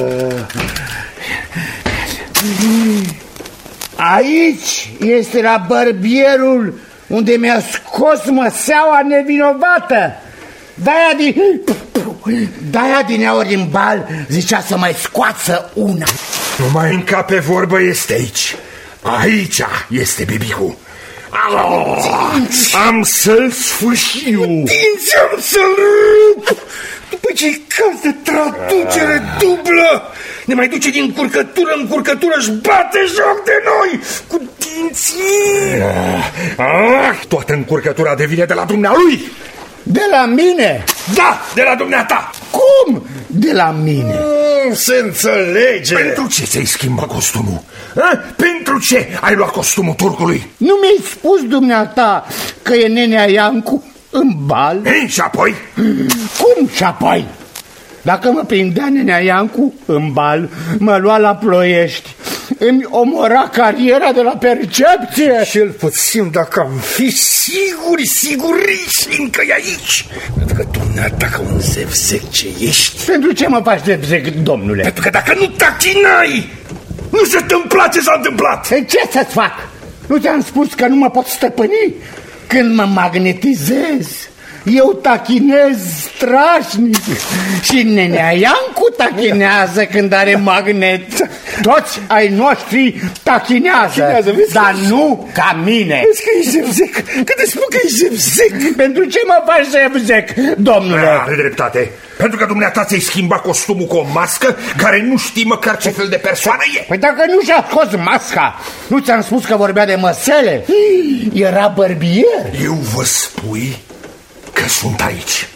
Aici este la bărbierul unde mi-a scos măseaua nevinovată. De-aia din... De-aia din aur în bal zicea să mai scoață una. Nu mai încape vorbă, este aici. Aici este bibicul. Am să-l sfâșiu. Dinți am să-l rup! După ce-i caz de traducere dublă, ne mai duce din curcătură în curcătură, își bate joc de noi cu dinții. Ah, toată încurcătura devine de la dumnealui. De la mine? Da, de la dumneata. Cum de la mine? Mm, se înțelege. Pentru ce ți-ai schimbat costumul? A? Pentru ce ai luat costumul turcului? Nu mi-ai spus dumneata că e nenea Iancu în bal? Ei, și apoi? Cum și apoi? Dacă mă prindea nenea Iancu în bal, mă lua la Ploiești, îmi omora cariera de la Percepție. Cel puțin dacă am fi siguri, siguriși încă e aici. Pentru că dumneata ca un zevzec ce ești. Pentru ce mă faci zevzec, domnule? Pentru că dacă nu tachinai, nu se întâmpla ce s-a întâmplat. E, ce să-ți fac? Nu ți-am spus că nu mă pot stăpâni? Când mă magnetizez, eu tachinez strașnic. Și nenea Iancu tachinează când are magnet. Toți ai noștri tachinează, dar nu ca mine. Vezi că e zevzec, că te spun că e zevzec. Pentru ce mă faci zevzec, domnule? Are dreptate. Pentru că dumneata ți-ai schimbat costumul cu o mască care nu știi măcar ce fel de persoană e. Păi dacă nu și-a scos masca, nu ți-am spus că vorbea de măsele? Era bărbier. Eu vă spui că sunt aici.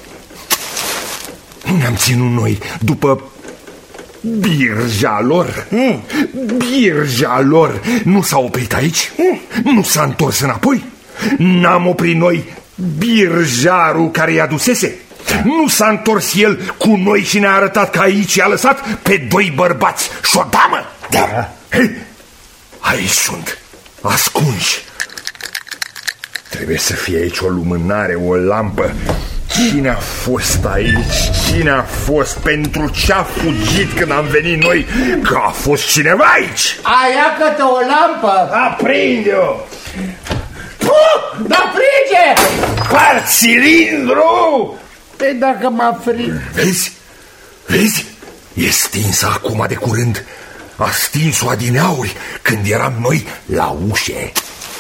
Nu ne-am ținut noi după birja lor. Mm. Birja lor nu s-a oprit aici? Mm. Nu s-a întors înapoi? N-am oprit noi birjarul care i-a dusese? Nu s-a întors el cu noi și ne-a arătat că aici i-a lăsat pe doi bărbați și o damă? Da. Hei, aici sunt, ascunși. Trebuie să fie aici o lumânare, o lampă. Cine a fost aici? Cine a fost? Pentru ce a fugit când am venit noi? Că a fost cineva aici. Aia-că-te o lampă. Aprinde-o. Da frige! Par cilindru! Păi dacă m-a frig. Vezi? Vezi? E stinsă acum de curând. A stins-o adineauri când eram noi la ușe.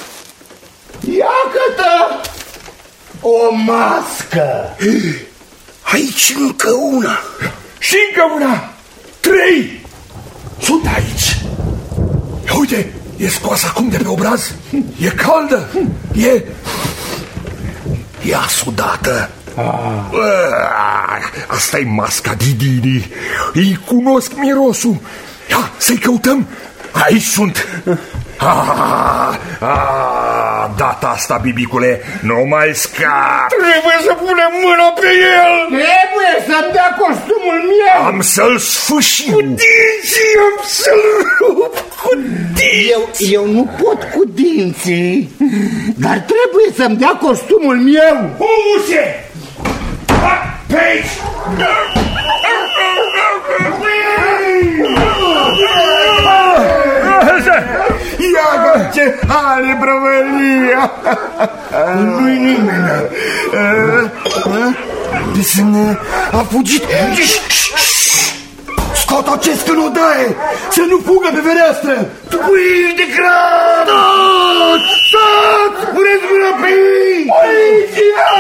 Ia-că-te! O mască! Aici încă una. Și încă una! Trei! Sunt aici! Ia uite, e scoasă acum de pe obraz. E caldă. E... E asudată. Asta-i masca Didini. Îi cunosc mirosul. Ia, să-i căutăm. Aici sunt. Ah, ah, data asta, bibicule, nu mai scap. Trebuie să punem mâna pe el. Trebuie să-mi dea costumul meu. Am să-l sfâșim cu dinții, am să-l rup cu dinții. Eu, eu nu pot cu dinții, dar trebuie să-mi dea costumul meu. Ușe! Pe aici! Iată ce are prăvălia! Nu-i nimeni. De semne a fugit. Scot acest în odaie, să nu fugă pe fereastră. Puiși de crab! Tot! Tot! Puneți mâna pe ei! Poliția!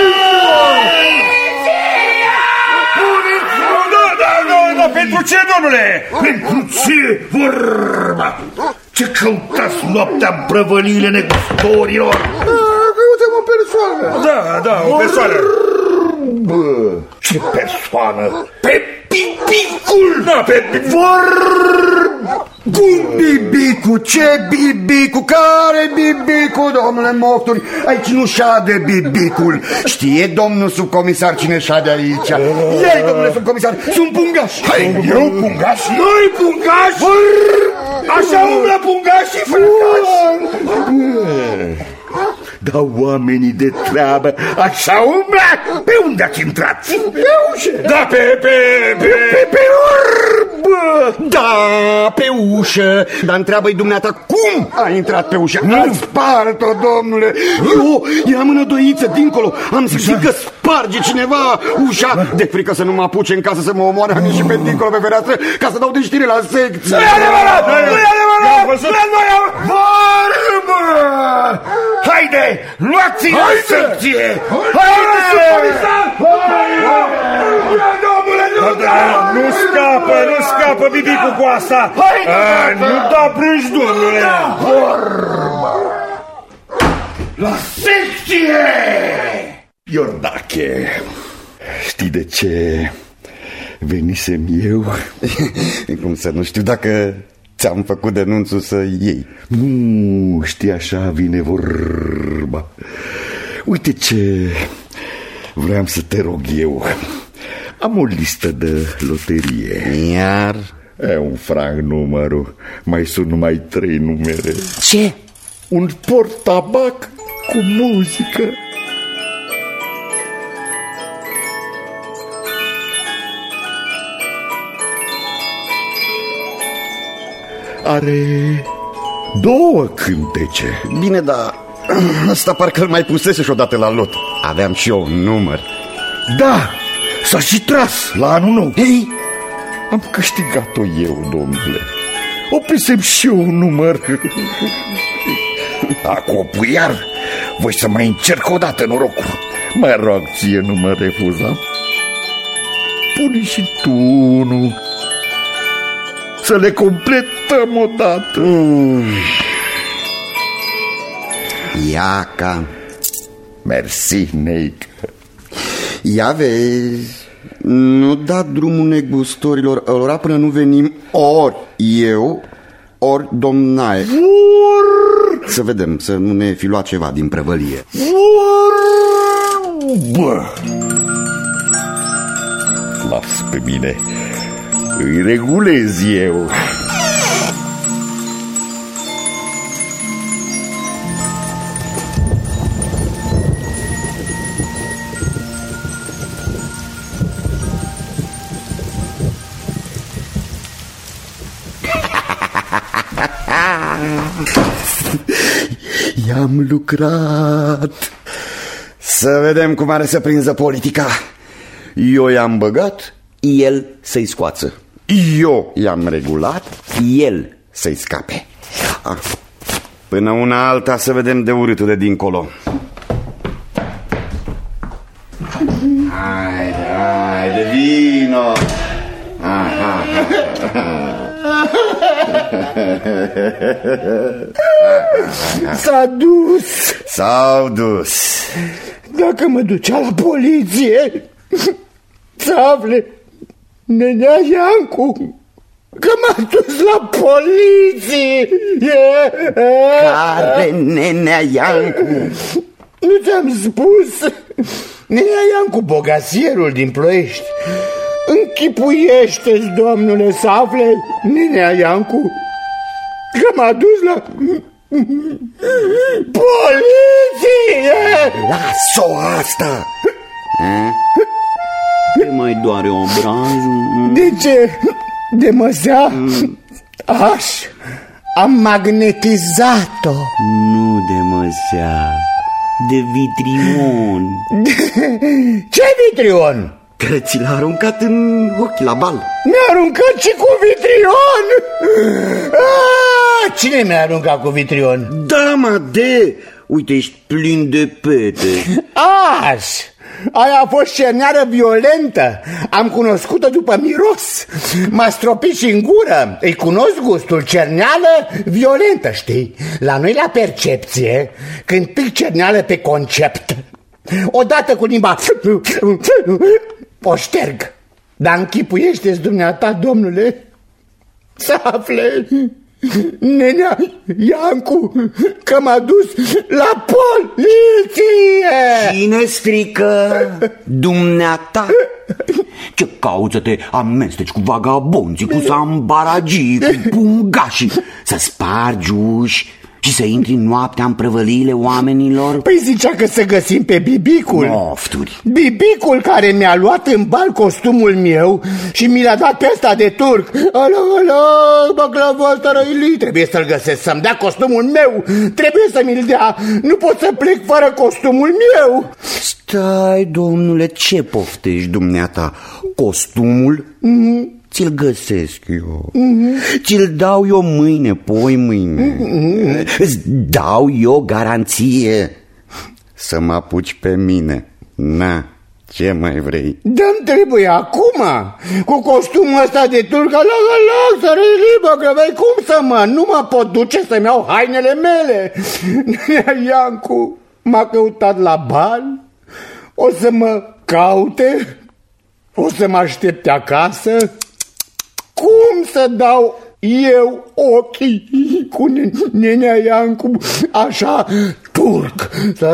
Pentru ce, domnule? Pentru ce vorba? Ce căutați noaptea în prăvăliile negustorilor? Căutăm o persoană. Da, da, o persoană. Bă, ce persoană? Pe Bibicul! Da, pe Vorba! Cum Bibicu? Ce Bibicu? Care Bibicu, domnule Mocturi? Aici nu șade Bibicul. Știe domnul subcomisar cine șade aici? Ei, domnule subcomisar, sunt pungași. Hai, eu pungași? Noi pungași? Așa umblă pungași și frăcași. Da, oamenii de treabă așa umblă. Pe unde ați intrat? Pe ușă. Da, pe, pe, pe, pe, pe urbă. Da, pe ușă. Dar întreabă-i dumneata cum a intrat pe ușă. Ați spart-o, domnule. Eu eram înădoiță dincolo. Am simțit că sparge cineva ușa. De frică să nu mă apuce în casă să mă omoare. Am ieșit pe dincolo pe fereastră ca să dau de știre la secție. Nu e adevărat! Nu e adevărat! Vorbă! Haide, luați-i la secție! Haide, subcomisar! Nu scapă, nu scapă Bibicu cu asta! Nu da brânci, domnule! Vorba! La secție! Iordache, știi de ce venisem eu? Cum să nu știu, dacă ți-am făcut denunțul să iei. Nu, știi, așa vine vorba. Uite ce vreau să te rog eu. Am o listă de loterie. Iar? E un franc numărul. Mai sunt numai trei numere. Ce? Un portabac cu muzică. Are două cântece. Bine, dar ăsta parcă îl mai pusese și odată la lot. Aveam și eu un număr. Da, s-a și tras la anul nou. Ei, am câștigat-o eu, domnule. O prisem și eu un număr. Acopuiar, voi să mai încerc o dată norocul. Mă rog, ție nu mă refuza. Pune și tu unul, să le completăm odată. mm. Iaca. Mersi, neică. Ia vezi, nu da drumul negustorilor ălora până nu venim ori eu, ori domnaie. Vor! Să vedem, să nu ne fi luat ceva din prăvălie. Bă! Las pe mine, îi regulez eu. I-am lucrat. Să vedem cum are să prinză politica. Eu i-am băgat, el să-i scoață. Eu i-am regulat, el să-i scape. Ah. Până una alta să vedem de urâtul de dincolo. Haide, haide, vino. Aha. S-a dus. S-au dus. dacă mă ducea la poliție să afle nenea Iancu că m-a dus la poliție. Care nenea Iancu? Nu ți-am spus? Nenea Iancu, bogasierul din Ploiești. Închipuiește-ți, domnule, să afle nenea Iancu că m-a dus la poliție. Las-o asta. Te mai doare obrazul? De ce? De măsea? Aș, am magnetizat-o. Nu de măsea, de vitrion. Ce vitrion? Că ți l-a aruncat în ochi la bal. Mi-a aruncat și cu vitrion. Ah, cine mi-a aruncat cu vitrion? Da, mă, de... Uite, ești plin de pete. Aș, aia a fost cerneală violentă. Am cunoscut-o după miros. M-a stropit și în gură. Îi cunosc gustul, cerneală violentă, știi? La noi la percepție, când pic cerneală pe concept, odată cu limba o șterg. Dar închipuiește-ți dumneata, domnule, să afle nenea Iancu că m-a dus la poliție. Cine strică? Dumneata? Ce caută te amesteci cu vagabonții, cu sambaragii, cu pungașii, să spargi uși și să intri noaptea în prăvăliile oamenilor? Păi zicea că să găsim pe Bibicul. Mofturi. Bibicul care mi-a luat în bal costumul meu și mi l-a dat pe ăsta de turc. Alo, alo, baclava asta răili. Trebuie să-l găsesc, să-mi dea costumul meu. Trebuie să mi-l dea. Nu pot să plec fără costumul meu. Stai, domnule, ce poftești dumneata? Costumul? Mm-hmm. Ți-l găsesc eu. Mm-hmm. Ți-l dau eu mâine, poi mâine. Mm-hmm. Îți dau eu garanție să mă apuci pe mine. Na, ce mai vrei? Dă-mi trebuie acum. Cu costumul ăsta de turc, la la la, să relibă, că vei cum să mă, nu mă pot duce să-mi iau hainele mele. Iancu m-a căutat la bal, o să mă caute, o să mă aștepte acasă. Cum să dau eu ochii cu nenea Iancu așa turc?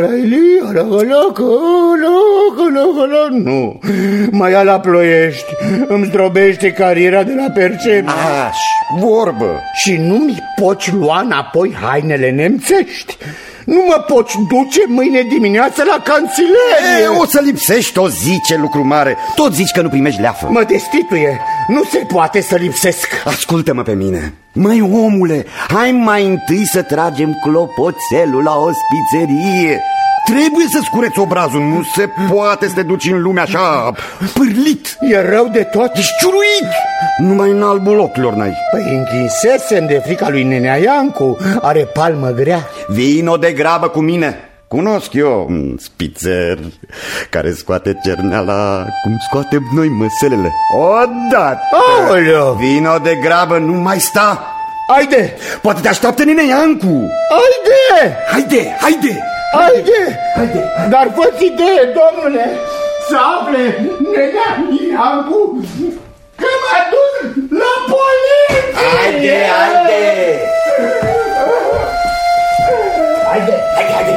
Nu, mă ia la Ploiești, îmi zdrobește cariera de la percepție. Aș, vorbă. Și nu mi poți lua înapoi hainele nemțești. Nu mă poți duce mâine dimineață la canțilerie. E, o să lipsești o zi, ce lucru mare. Tot zici că nu primești leafă. Mă destituie, nu se poate să lipsesc. Ascultă-mă pe mine. Măi, omule, hai mai întâi să tragem clopoțelul la ospițerie. Trebuie să-ți cureți obrazul. Nu se poate să te duci în lume așa pârlit. E rău de tot. Ești ciuruit. Numai în albul ochilor n-ai. Păi închinsesem de frica lui nenea Iancu. Are palmă grea. Vino de grabă cu mine. Cunosc eu un spițer care scoate cerneala cum scoatem noi măselele. Odată. Aoleu. Vino de grabă, nu mai sta. Haide. Poate te așteaptă nenea Iancu. Haide. Haide, haide. Haide. Haide. Dar fă-ți idee, domnule, să afle nenea Iancu că m-a dus la poliție. Haide, haide. Haide, haide, haide.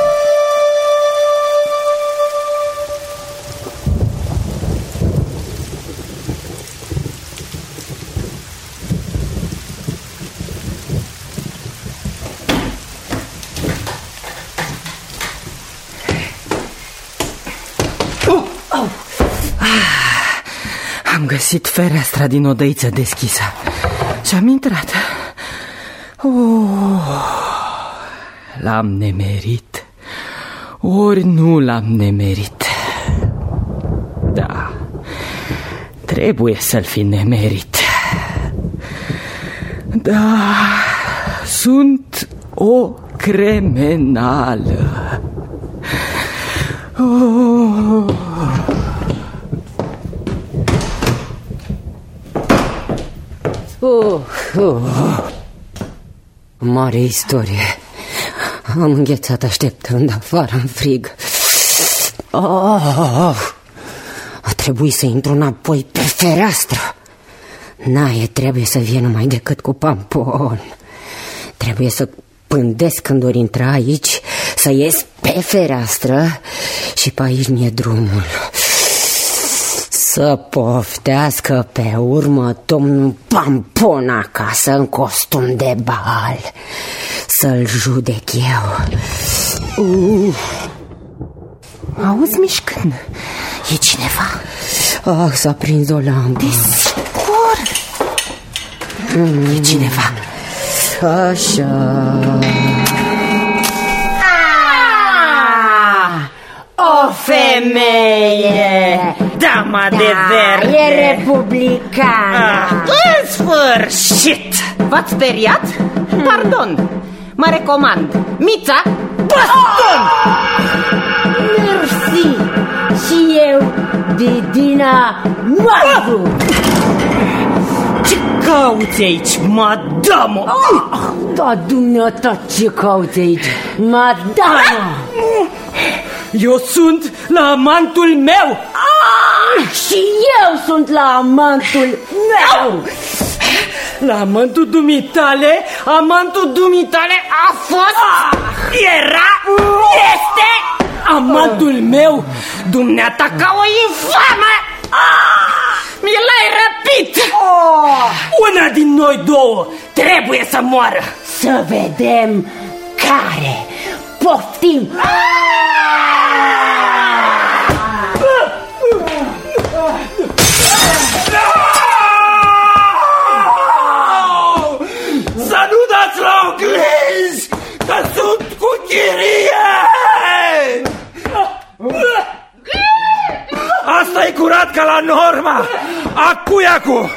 Am găsit fereastra din odăiță deschisă și am intrat. Oh, l-am nemerit, ori nu l-am nemerit. Da, trebuie să-l fi nemerit. Da, sunt o cremenală. Oh. Uh, uh. Mare istorie. Am înghețat așteptând afară în frig. oh, oh. A trebuit să intru înapoi pe fereastră. Naie trebuie să vie numai decât cu Pampon. Trebuie să pândesc când ori intra aici, să ies pe fereastră și pe aici mi-e drumul. Să poftească pe urmă domnul Pampon acasă în costum de bal, să-l judec eu. uh. Auzi mișcând? E cineva? Ah, s-a prins o lampă. Desigur. mm. E cineva. Așa. Ah! O femeie, dama da, de verde. E republicană. Ah, în sfârșit. V-ați speriat? Pardon. Mă recomand. Mița Baston. Mersi. Și eu, Didina Noazu. Ce cauți aici, madamă? Oh, da, dumneata, ce cauți aici, madamă? Eu sunt la amantul meu. Ah, și eu sunt la amantul meu. La amantul dumitale, amantul dumitale a fost, era, este amantul meu. Dumneata ca o infamă. Mi l-ai răpit. Una din noi două trebuie să moară. Să vedem care. Poftim. Să nu dați la oglezi, că sunt cu chirie! Asta e curat ca la Norma! Acu-i acu!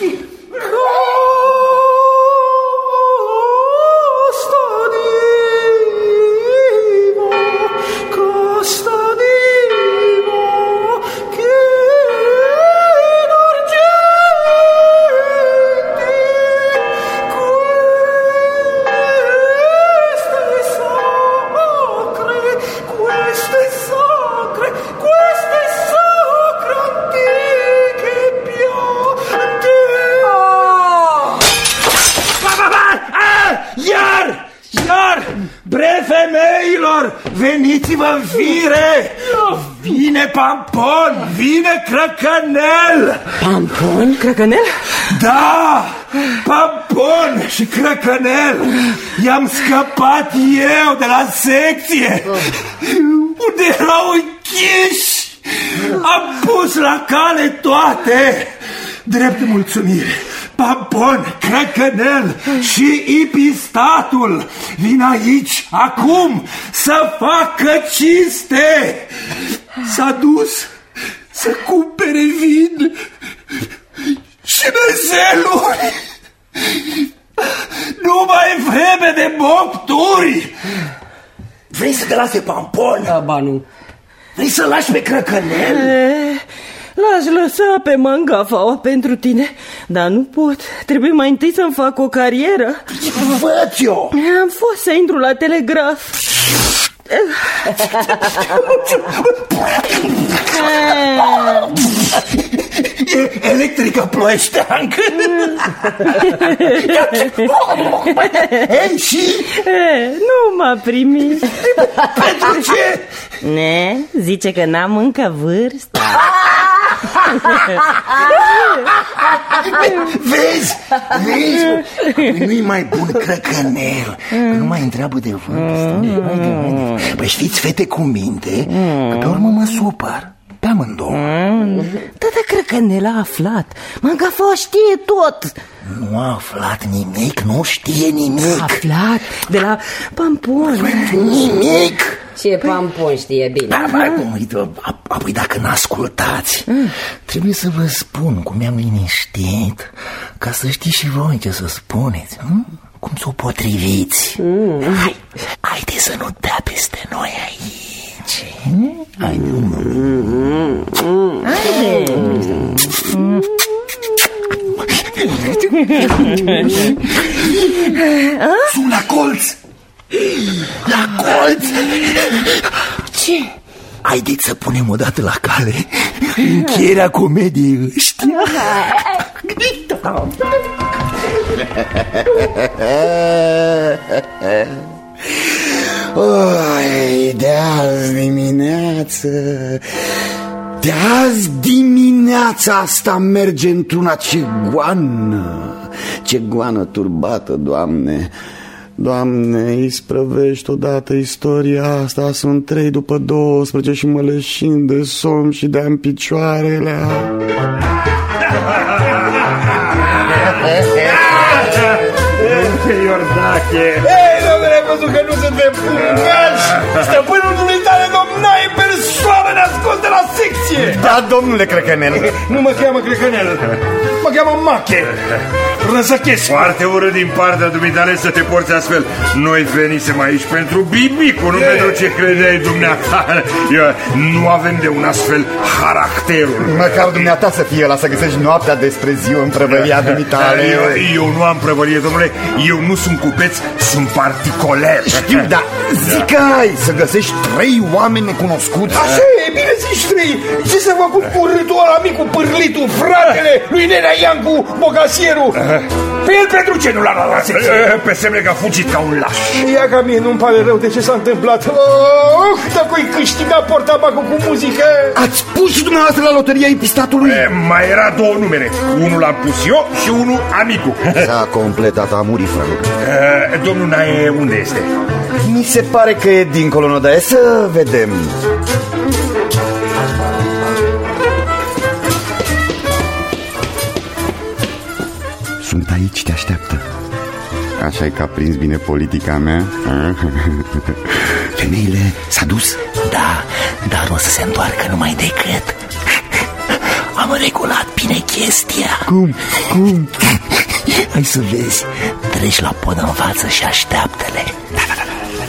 Veniți-vă în fire! Vine Pampon, vine Crăcănel! Pampon? Crăcănel? Da! Pampon și Crăcănel! I-am scăpat eu de la secție! Unde erau închiși? Am pus la cale toate! Drept mulțumire! Pampon, Crăcănel și Ipistatul vin aici, acum, să facă cinste. S-a dus să cumpere vin și mezeluri. Nu mai e vreme de bopturi. Vrei să te lase Pampon? Da, ba nu. Vrei să lași pe Crăcănel? E... L-aș lăsa pe Mangafaua pentru tine, dar nu pot. Trebuie mai întâi să-mi fac o carieră. Văd eu! Am fost să intru la telegraf. Electrică ploieșteancă. Ei, și? Nu m-a primit. Pentru ce? Ne, zice că n-am încă vârstă. Vezi, vezi, nu-i mai bun Crăcănel, că nu mai întreabă de vârstă. Păi știți, fete cu minte, că pe urmă mă supăr pe amândouă. Da, da, Crăcănel a aflat. Mangafaua știe tot. Nu a aflat nimic, nu știe nimic. A aflat de la Pampon. Nimic. Ce Pampon știe bine. Da, da, uite, apoi dacă n-ascultați, trebuie să vă spun cum mi-am liniștit, ca să știți și voi ce să spuneți, nu? Cum să o potriviți. mm. Hai, haide să nu dea peste noi aici. Haide, mm. Haide. Mm. Sunt la colț. La colț. Ce? haideți să punem odată la cale încheierea comediei ăștia. Oi, de azi dimineață, de azi dimineața asta merge într-una cegoană, cegoană turbată, Doamne. Doamne, isprăvești odată istoria asta. Sunt trei după douăsprezece și mă leșin de somn și de-am picioarele. Iordache! Ei, domnule, ai văzut că nu suntem pungași? Stăpânul dumitale, domnai, persoană ne-a scos de la secție! Da, domnule Crecănel. Nu mă cheamă Crecănel, mă cheamă Mache. Răzăchescu. Foarte urât din partea dumitale să te porți astfel. Noi venisem aici pentru Bibicu, nu pentru ce credeai dumneata. Eu, nu avem de un astfel caracterul. Măcar dumneata să fie ăla să găsești noaptea despre ziua în prăvălia dumitale. Eu, eu nu am prăvălie, domnule. Eu nu sunt cupeț, sunt particoler. Știu, dar zic că ai să găsești trei oameni necunoscuți. Așa e, bine zici trei. Ce să fac cu urâtul ăla mic, cu pârlitul, fratele lui Nenea Iancu, bogăsierul? Pe el pentru ce nu l-a luat la secție? Pe semne că a fugit ca un laș. Ia ca mie, nu-mi pare rău de ce s-a întâmplat. Oh, dacă-i câștigat portabacul cu muzică. Ați pus și dumneavoastră la loteria epistatului? E, mai era două numere. Unul l-am pus eu și unul amicul. S-a completat, a murit fără. E, domnul Nae, unde este? Mi se pare că e dincolo în odaie. Să vedem. Sunt aici, te așteaptă. Așa-i că a prins bine politica mea. Femeile s-a dus? Da, dar o să se întoarcă numai decât am regulat bine chestia. Cum? Cum? Hai să vezi. Treci la pod în față și așteaptă-le. Da, da, da.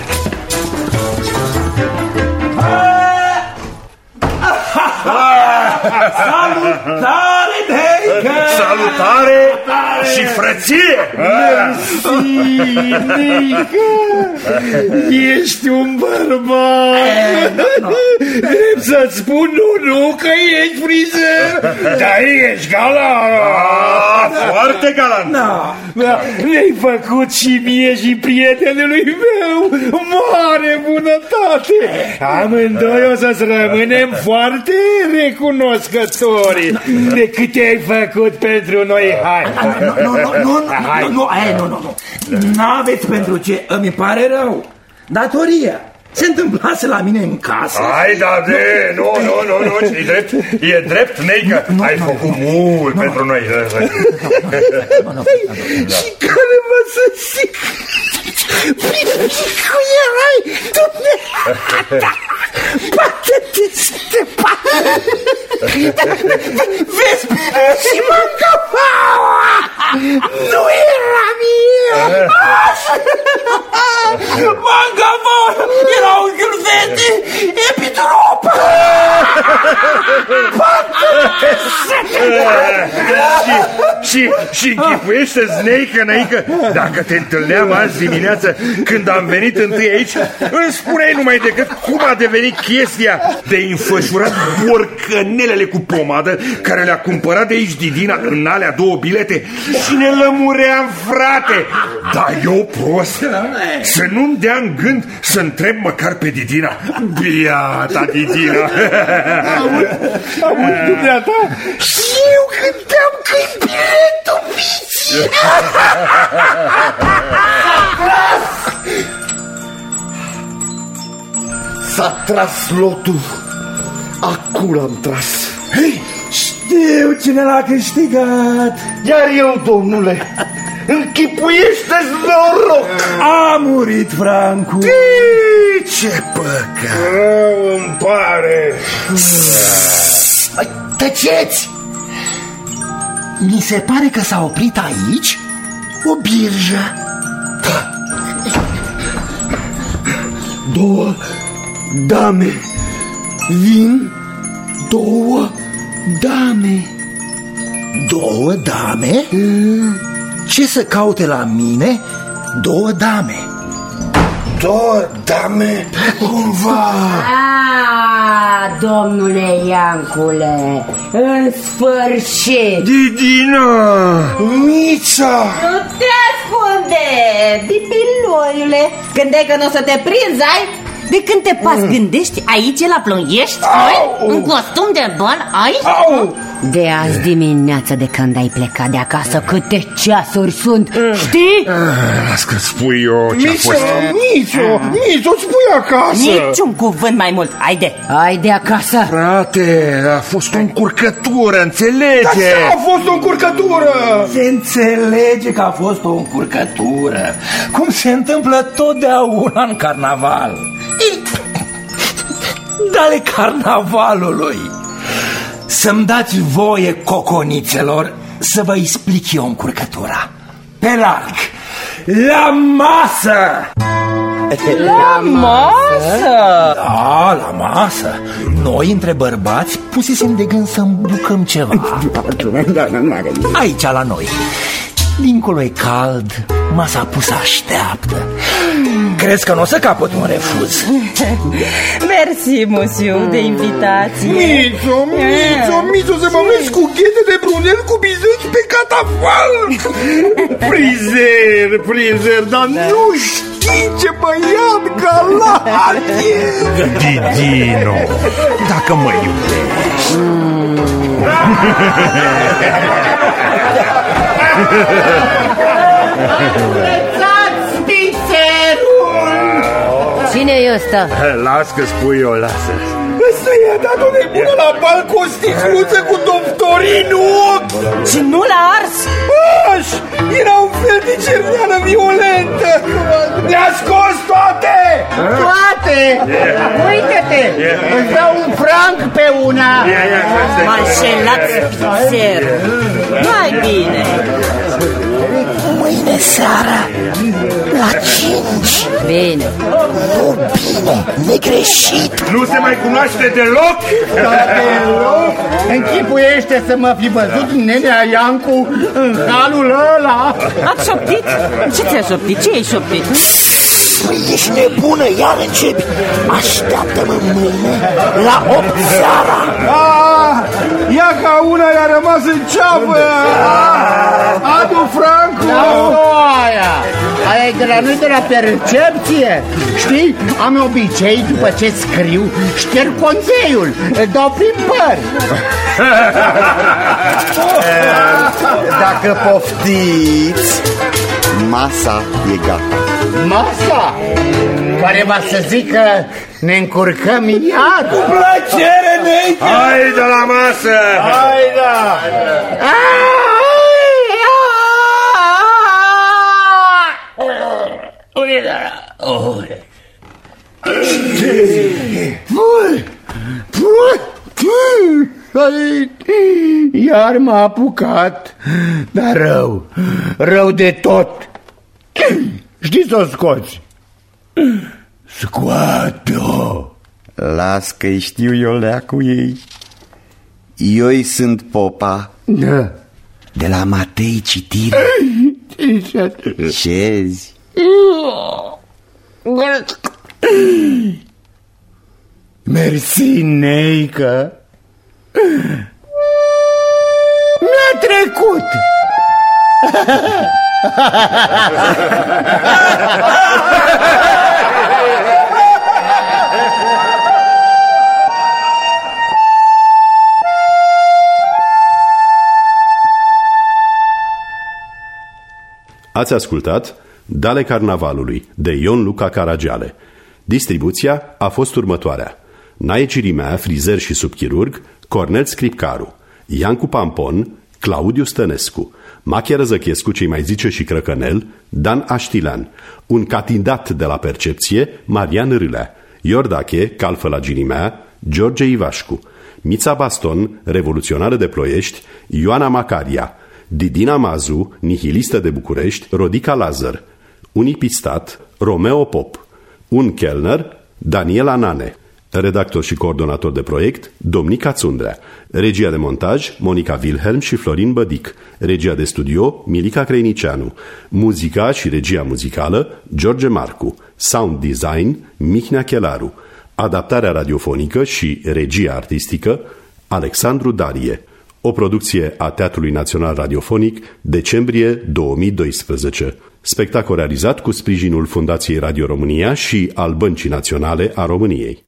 Salutare, Neică! Salutare și frăție! Mersi, Neică! Ești un bărbat! Drept să-ți spun nu, nu, că ești frizer! Dar ești galant! Foarte galant! Da, da, ne-ai făcut și mie și prietenului meu mare bunătate! Amândoi o să-ți rămânem foarte recunoscători de cât ai făcut pentru noi. Hai, nu, nu, nu, nu, nu, nu, nu, nu, n-aveți pentru ce, îmi pare rău. Datoria se întâmplase la mine în casă. Hai, da, de, nu, nu, nu, nu, e drept, e drept, Neică, ai făcut mult pentru noi. Și care mă să zic? Cu erai, dumneata! Bate-te să te bate! Vezi bine și mâncăpaua! Nu eram eu! Mâncăpaua era un gâlvete epitrop! Și, și închipuiește-ți, Neică, Neică, dacă te întâlneam azi dimineață când am venit întâi aici, îmi spuneai numai decât cum a devenit chestia de înfășurat borcănelele cu pomadă care le-a cumpărat de aici Didina în alea două bilete și ne lămuream, frate. Dar eu, prost, să nu-mi dea în gând să întreb măcar pe Didina. Biata Didina. Auzi, dumneata? Și eu gândeam că-i biletul piții. S-a tras lotul. Acum l-am tras. Hei, știu cine l-a câștigat. Iar eu, domnule. Închipuiește-ți noroc. A murit Francu. Ce păcat. Rău îmi pare. Tăceți! Mi se pare că s-a oprit aici o birjă. Două dame. Vin două dame. Două dame? Ce să caute la mine două dame? Două dame? Cumva. A, domnule Iancule, în sfârșit! Didina! Mița! Nu te ascunde, bibiloiule! Gândeai că nu o să te prinzi, ai? De când te pas gândești aici la Ploiești? Noi? În costum de bal aici? Au. De azi dimineață de când ai plecat de acasă, câte ceasuri sunt, știi? Las că spui eu ce-a Mițo, fost. Mițo, Mițo, spui acasă. Niciun cuvânt mai mult, haide, haide acasă. Frate, a fost o încurcătură, înțelege? Așa a fost o încurcătură. Se înțelege că a fost o încurcătură, cum se întâmplă totdeauna în carnaval. Dale carnavalului. Să-mi dați voie, coconițelor, să vă explic eu încurcătura. Pe larg, la masă! La masă? Da, la masă. Noi, între bărbați, pusesem de gând să îmbucăm ceva. Aici, la noi. Dincolo e cald, masa pusă așteaptă. Crezi că nu o să capăt un refuz? Mersi, musiu, de invitație. Mițo, Mițo, Mițo, să mă vezi cu ghete de brunel cu bizăți pe catafal. Frizer, frizer, dar nu știi ce băiat galat e. Didino, dacă mă iubești. Cine e ăsta? Las că spui eu, lasă. Ăsta i-a dat o nebună la bal cu o sticluță cu doftorii în ochi. Și nu l-a ars? Aș, era un fel de cerneală violentă. Le-a scos toate. Toate. Uite-te, îți dau un franc pe una. M-a înșelat spițer. Mai bine. Mâine seara, la cinci. Bine. Nu bine, negreșit. Nu se mai cunoaște deloc? Deloc? Închipuiește să mă fi văzut nenea Iancu în halul ăla. Ați șoptit? Ce ți-a șoptit? Ce ai șoptit? Ești nebună, iar începi. Așteaptă-mă mâine la opt seara. Ah, ia ca una i-a rămas în ceapă. Adu Francu. Aia, aia e de la noi, de la percepție. Știi, am obicei, după ce scriu, șterg conțeiul, îl dau prin păr. Dacă poftiți, masa e gata. Masa? Care va să zică ne încurcăm iar? Cu plăcere, Neică! Hai de la masă! Hai da! Iar m-a apucat, dar rău, rău de tot. Știi să o scoți? Scoate-o! Las că știu eu leacu ei. Eu-i sunt popa. Da. De la Matei Citire. Șezi. Mersi, Neică. Mi-a trecut. Ați ascultat Dale Carnavalului de Ion Luca Caragiale. Distribuția a fost următoarea: Nae Cirimea, frizer și subchirurg, Cornel Scripcaru, Iancu Pampon, Claudiu Stănescu, Machia Răzăchescu, cei mai zice și Crăcănel, Dan Aștilean, un catindat de la Percepție, Marian Râlea, Iordache, calfă la Girimea, George Ivașcu, Mița Baston, revoluționară de Ploiești, Ioana Macaria, Didina Mazu, nihilistă de București, Rodica Lazar, un ipistat, Romeo Pop, un chelner, Daniela Nane, redactor și coordonator de proiect, Domnica Țundrea, regia de montaj, Monica Wilhelm și Florin Bădic, regia de studio, Milica Creinicianu, muzica și regia muzicală, George Marcu, sound design, Mihnea Chelaru, Adaptarea radiofonică și regia artistică Alexandru Darie. O producție a Teatrului Național Radiofonic, decembrie două mii doisprezece. Spectacol realizat cu sprijinul Fundației Radio România și al Băncii Naționale a României.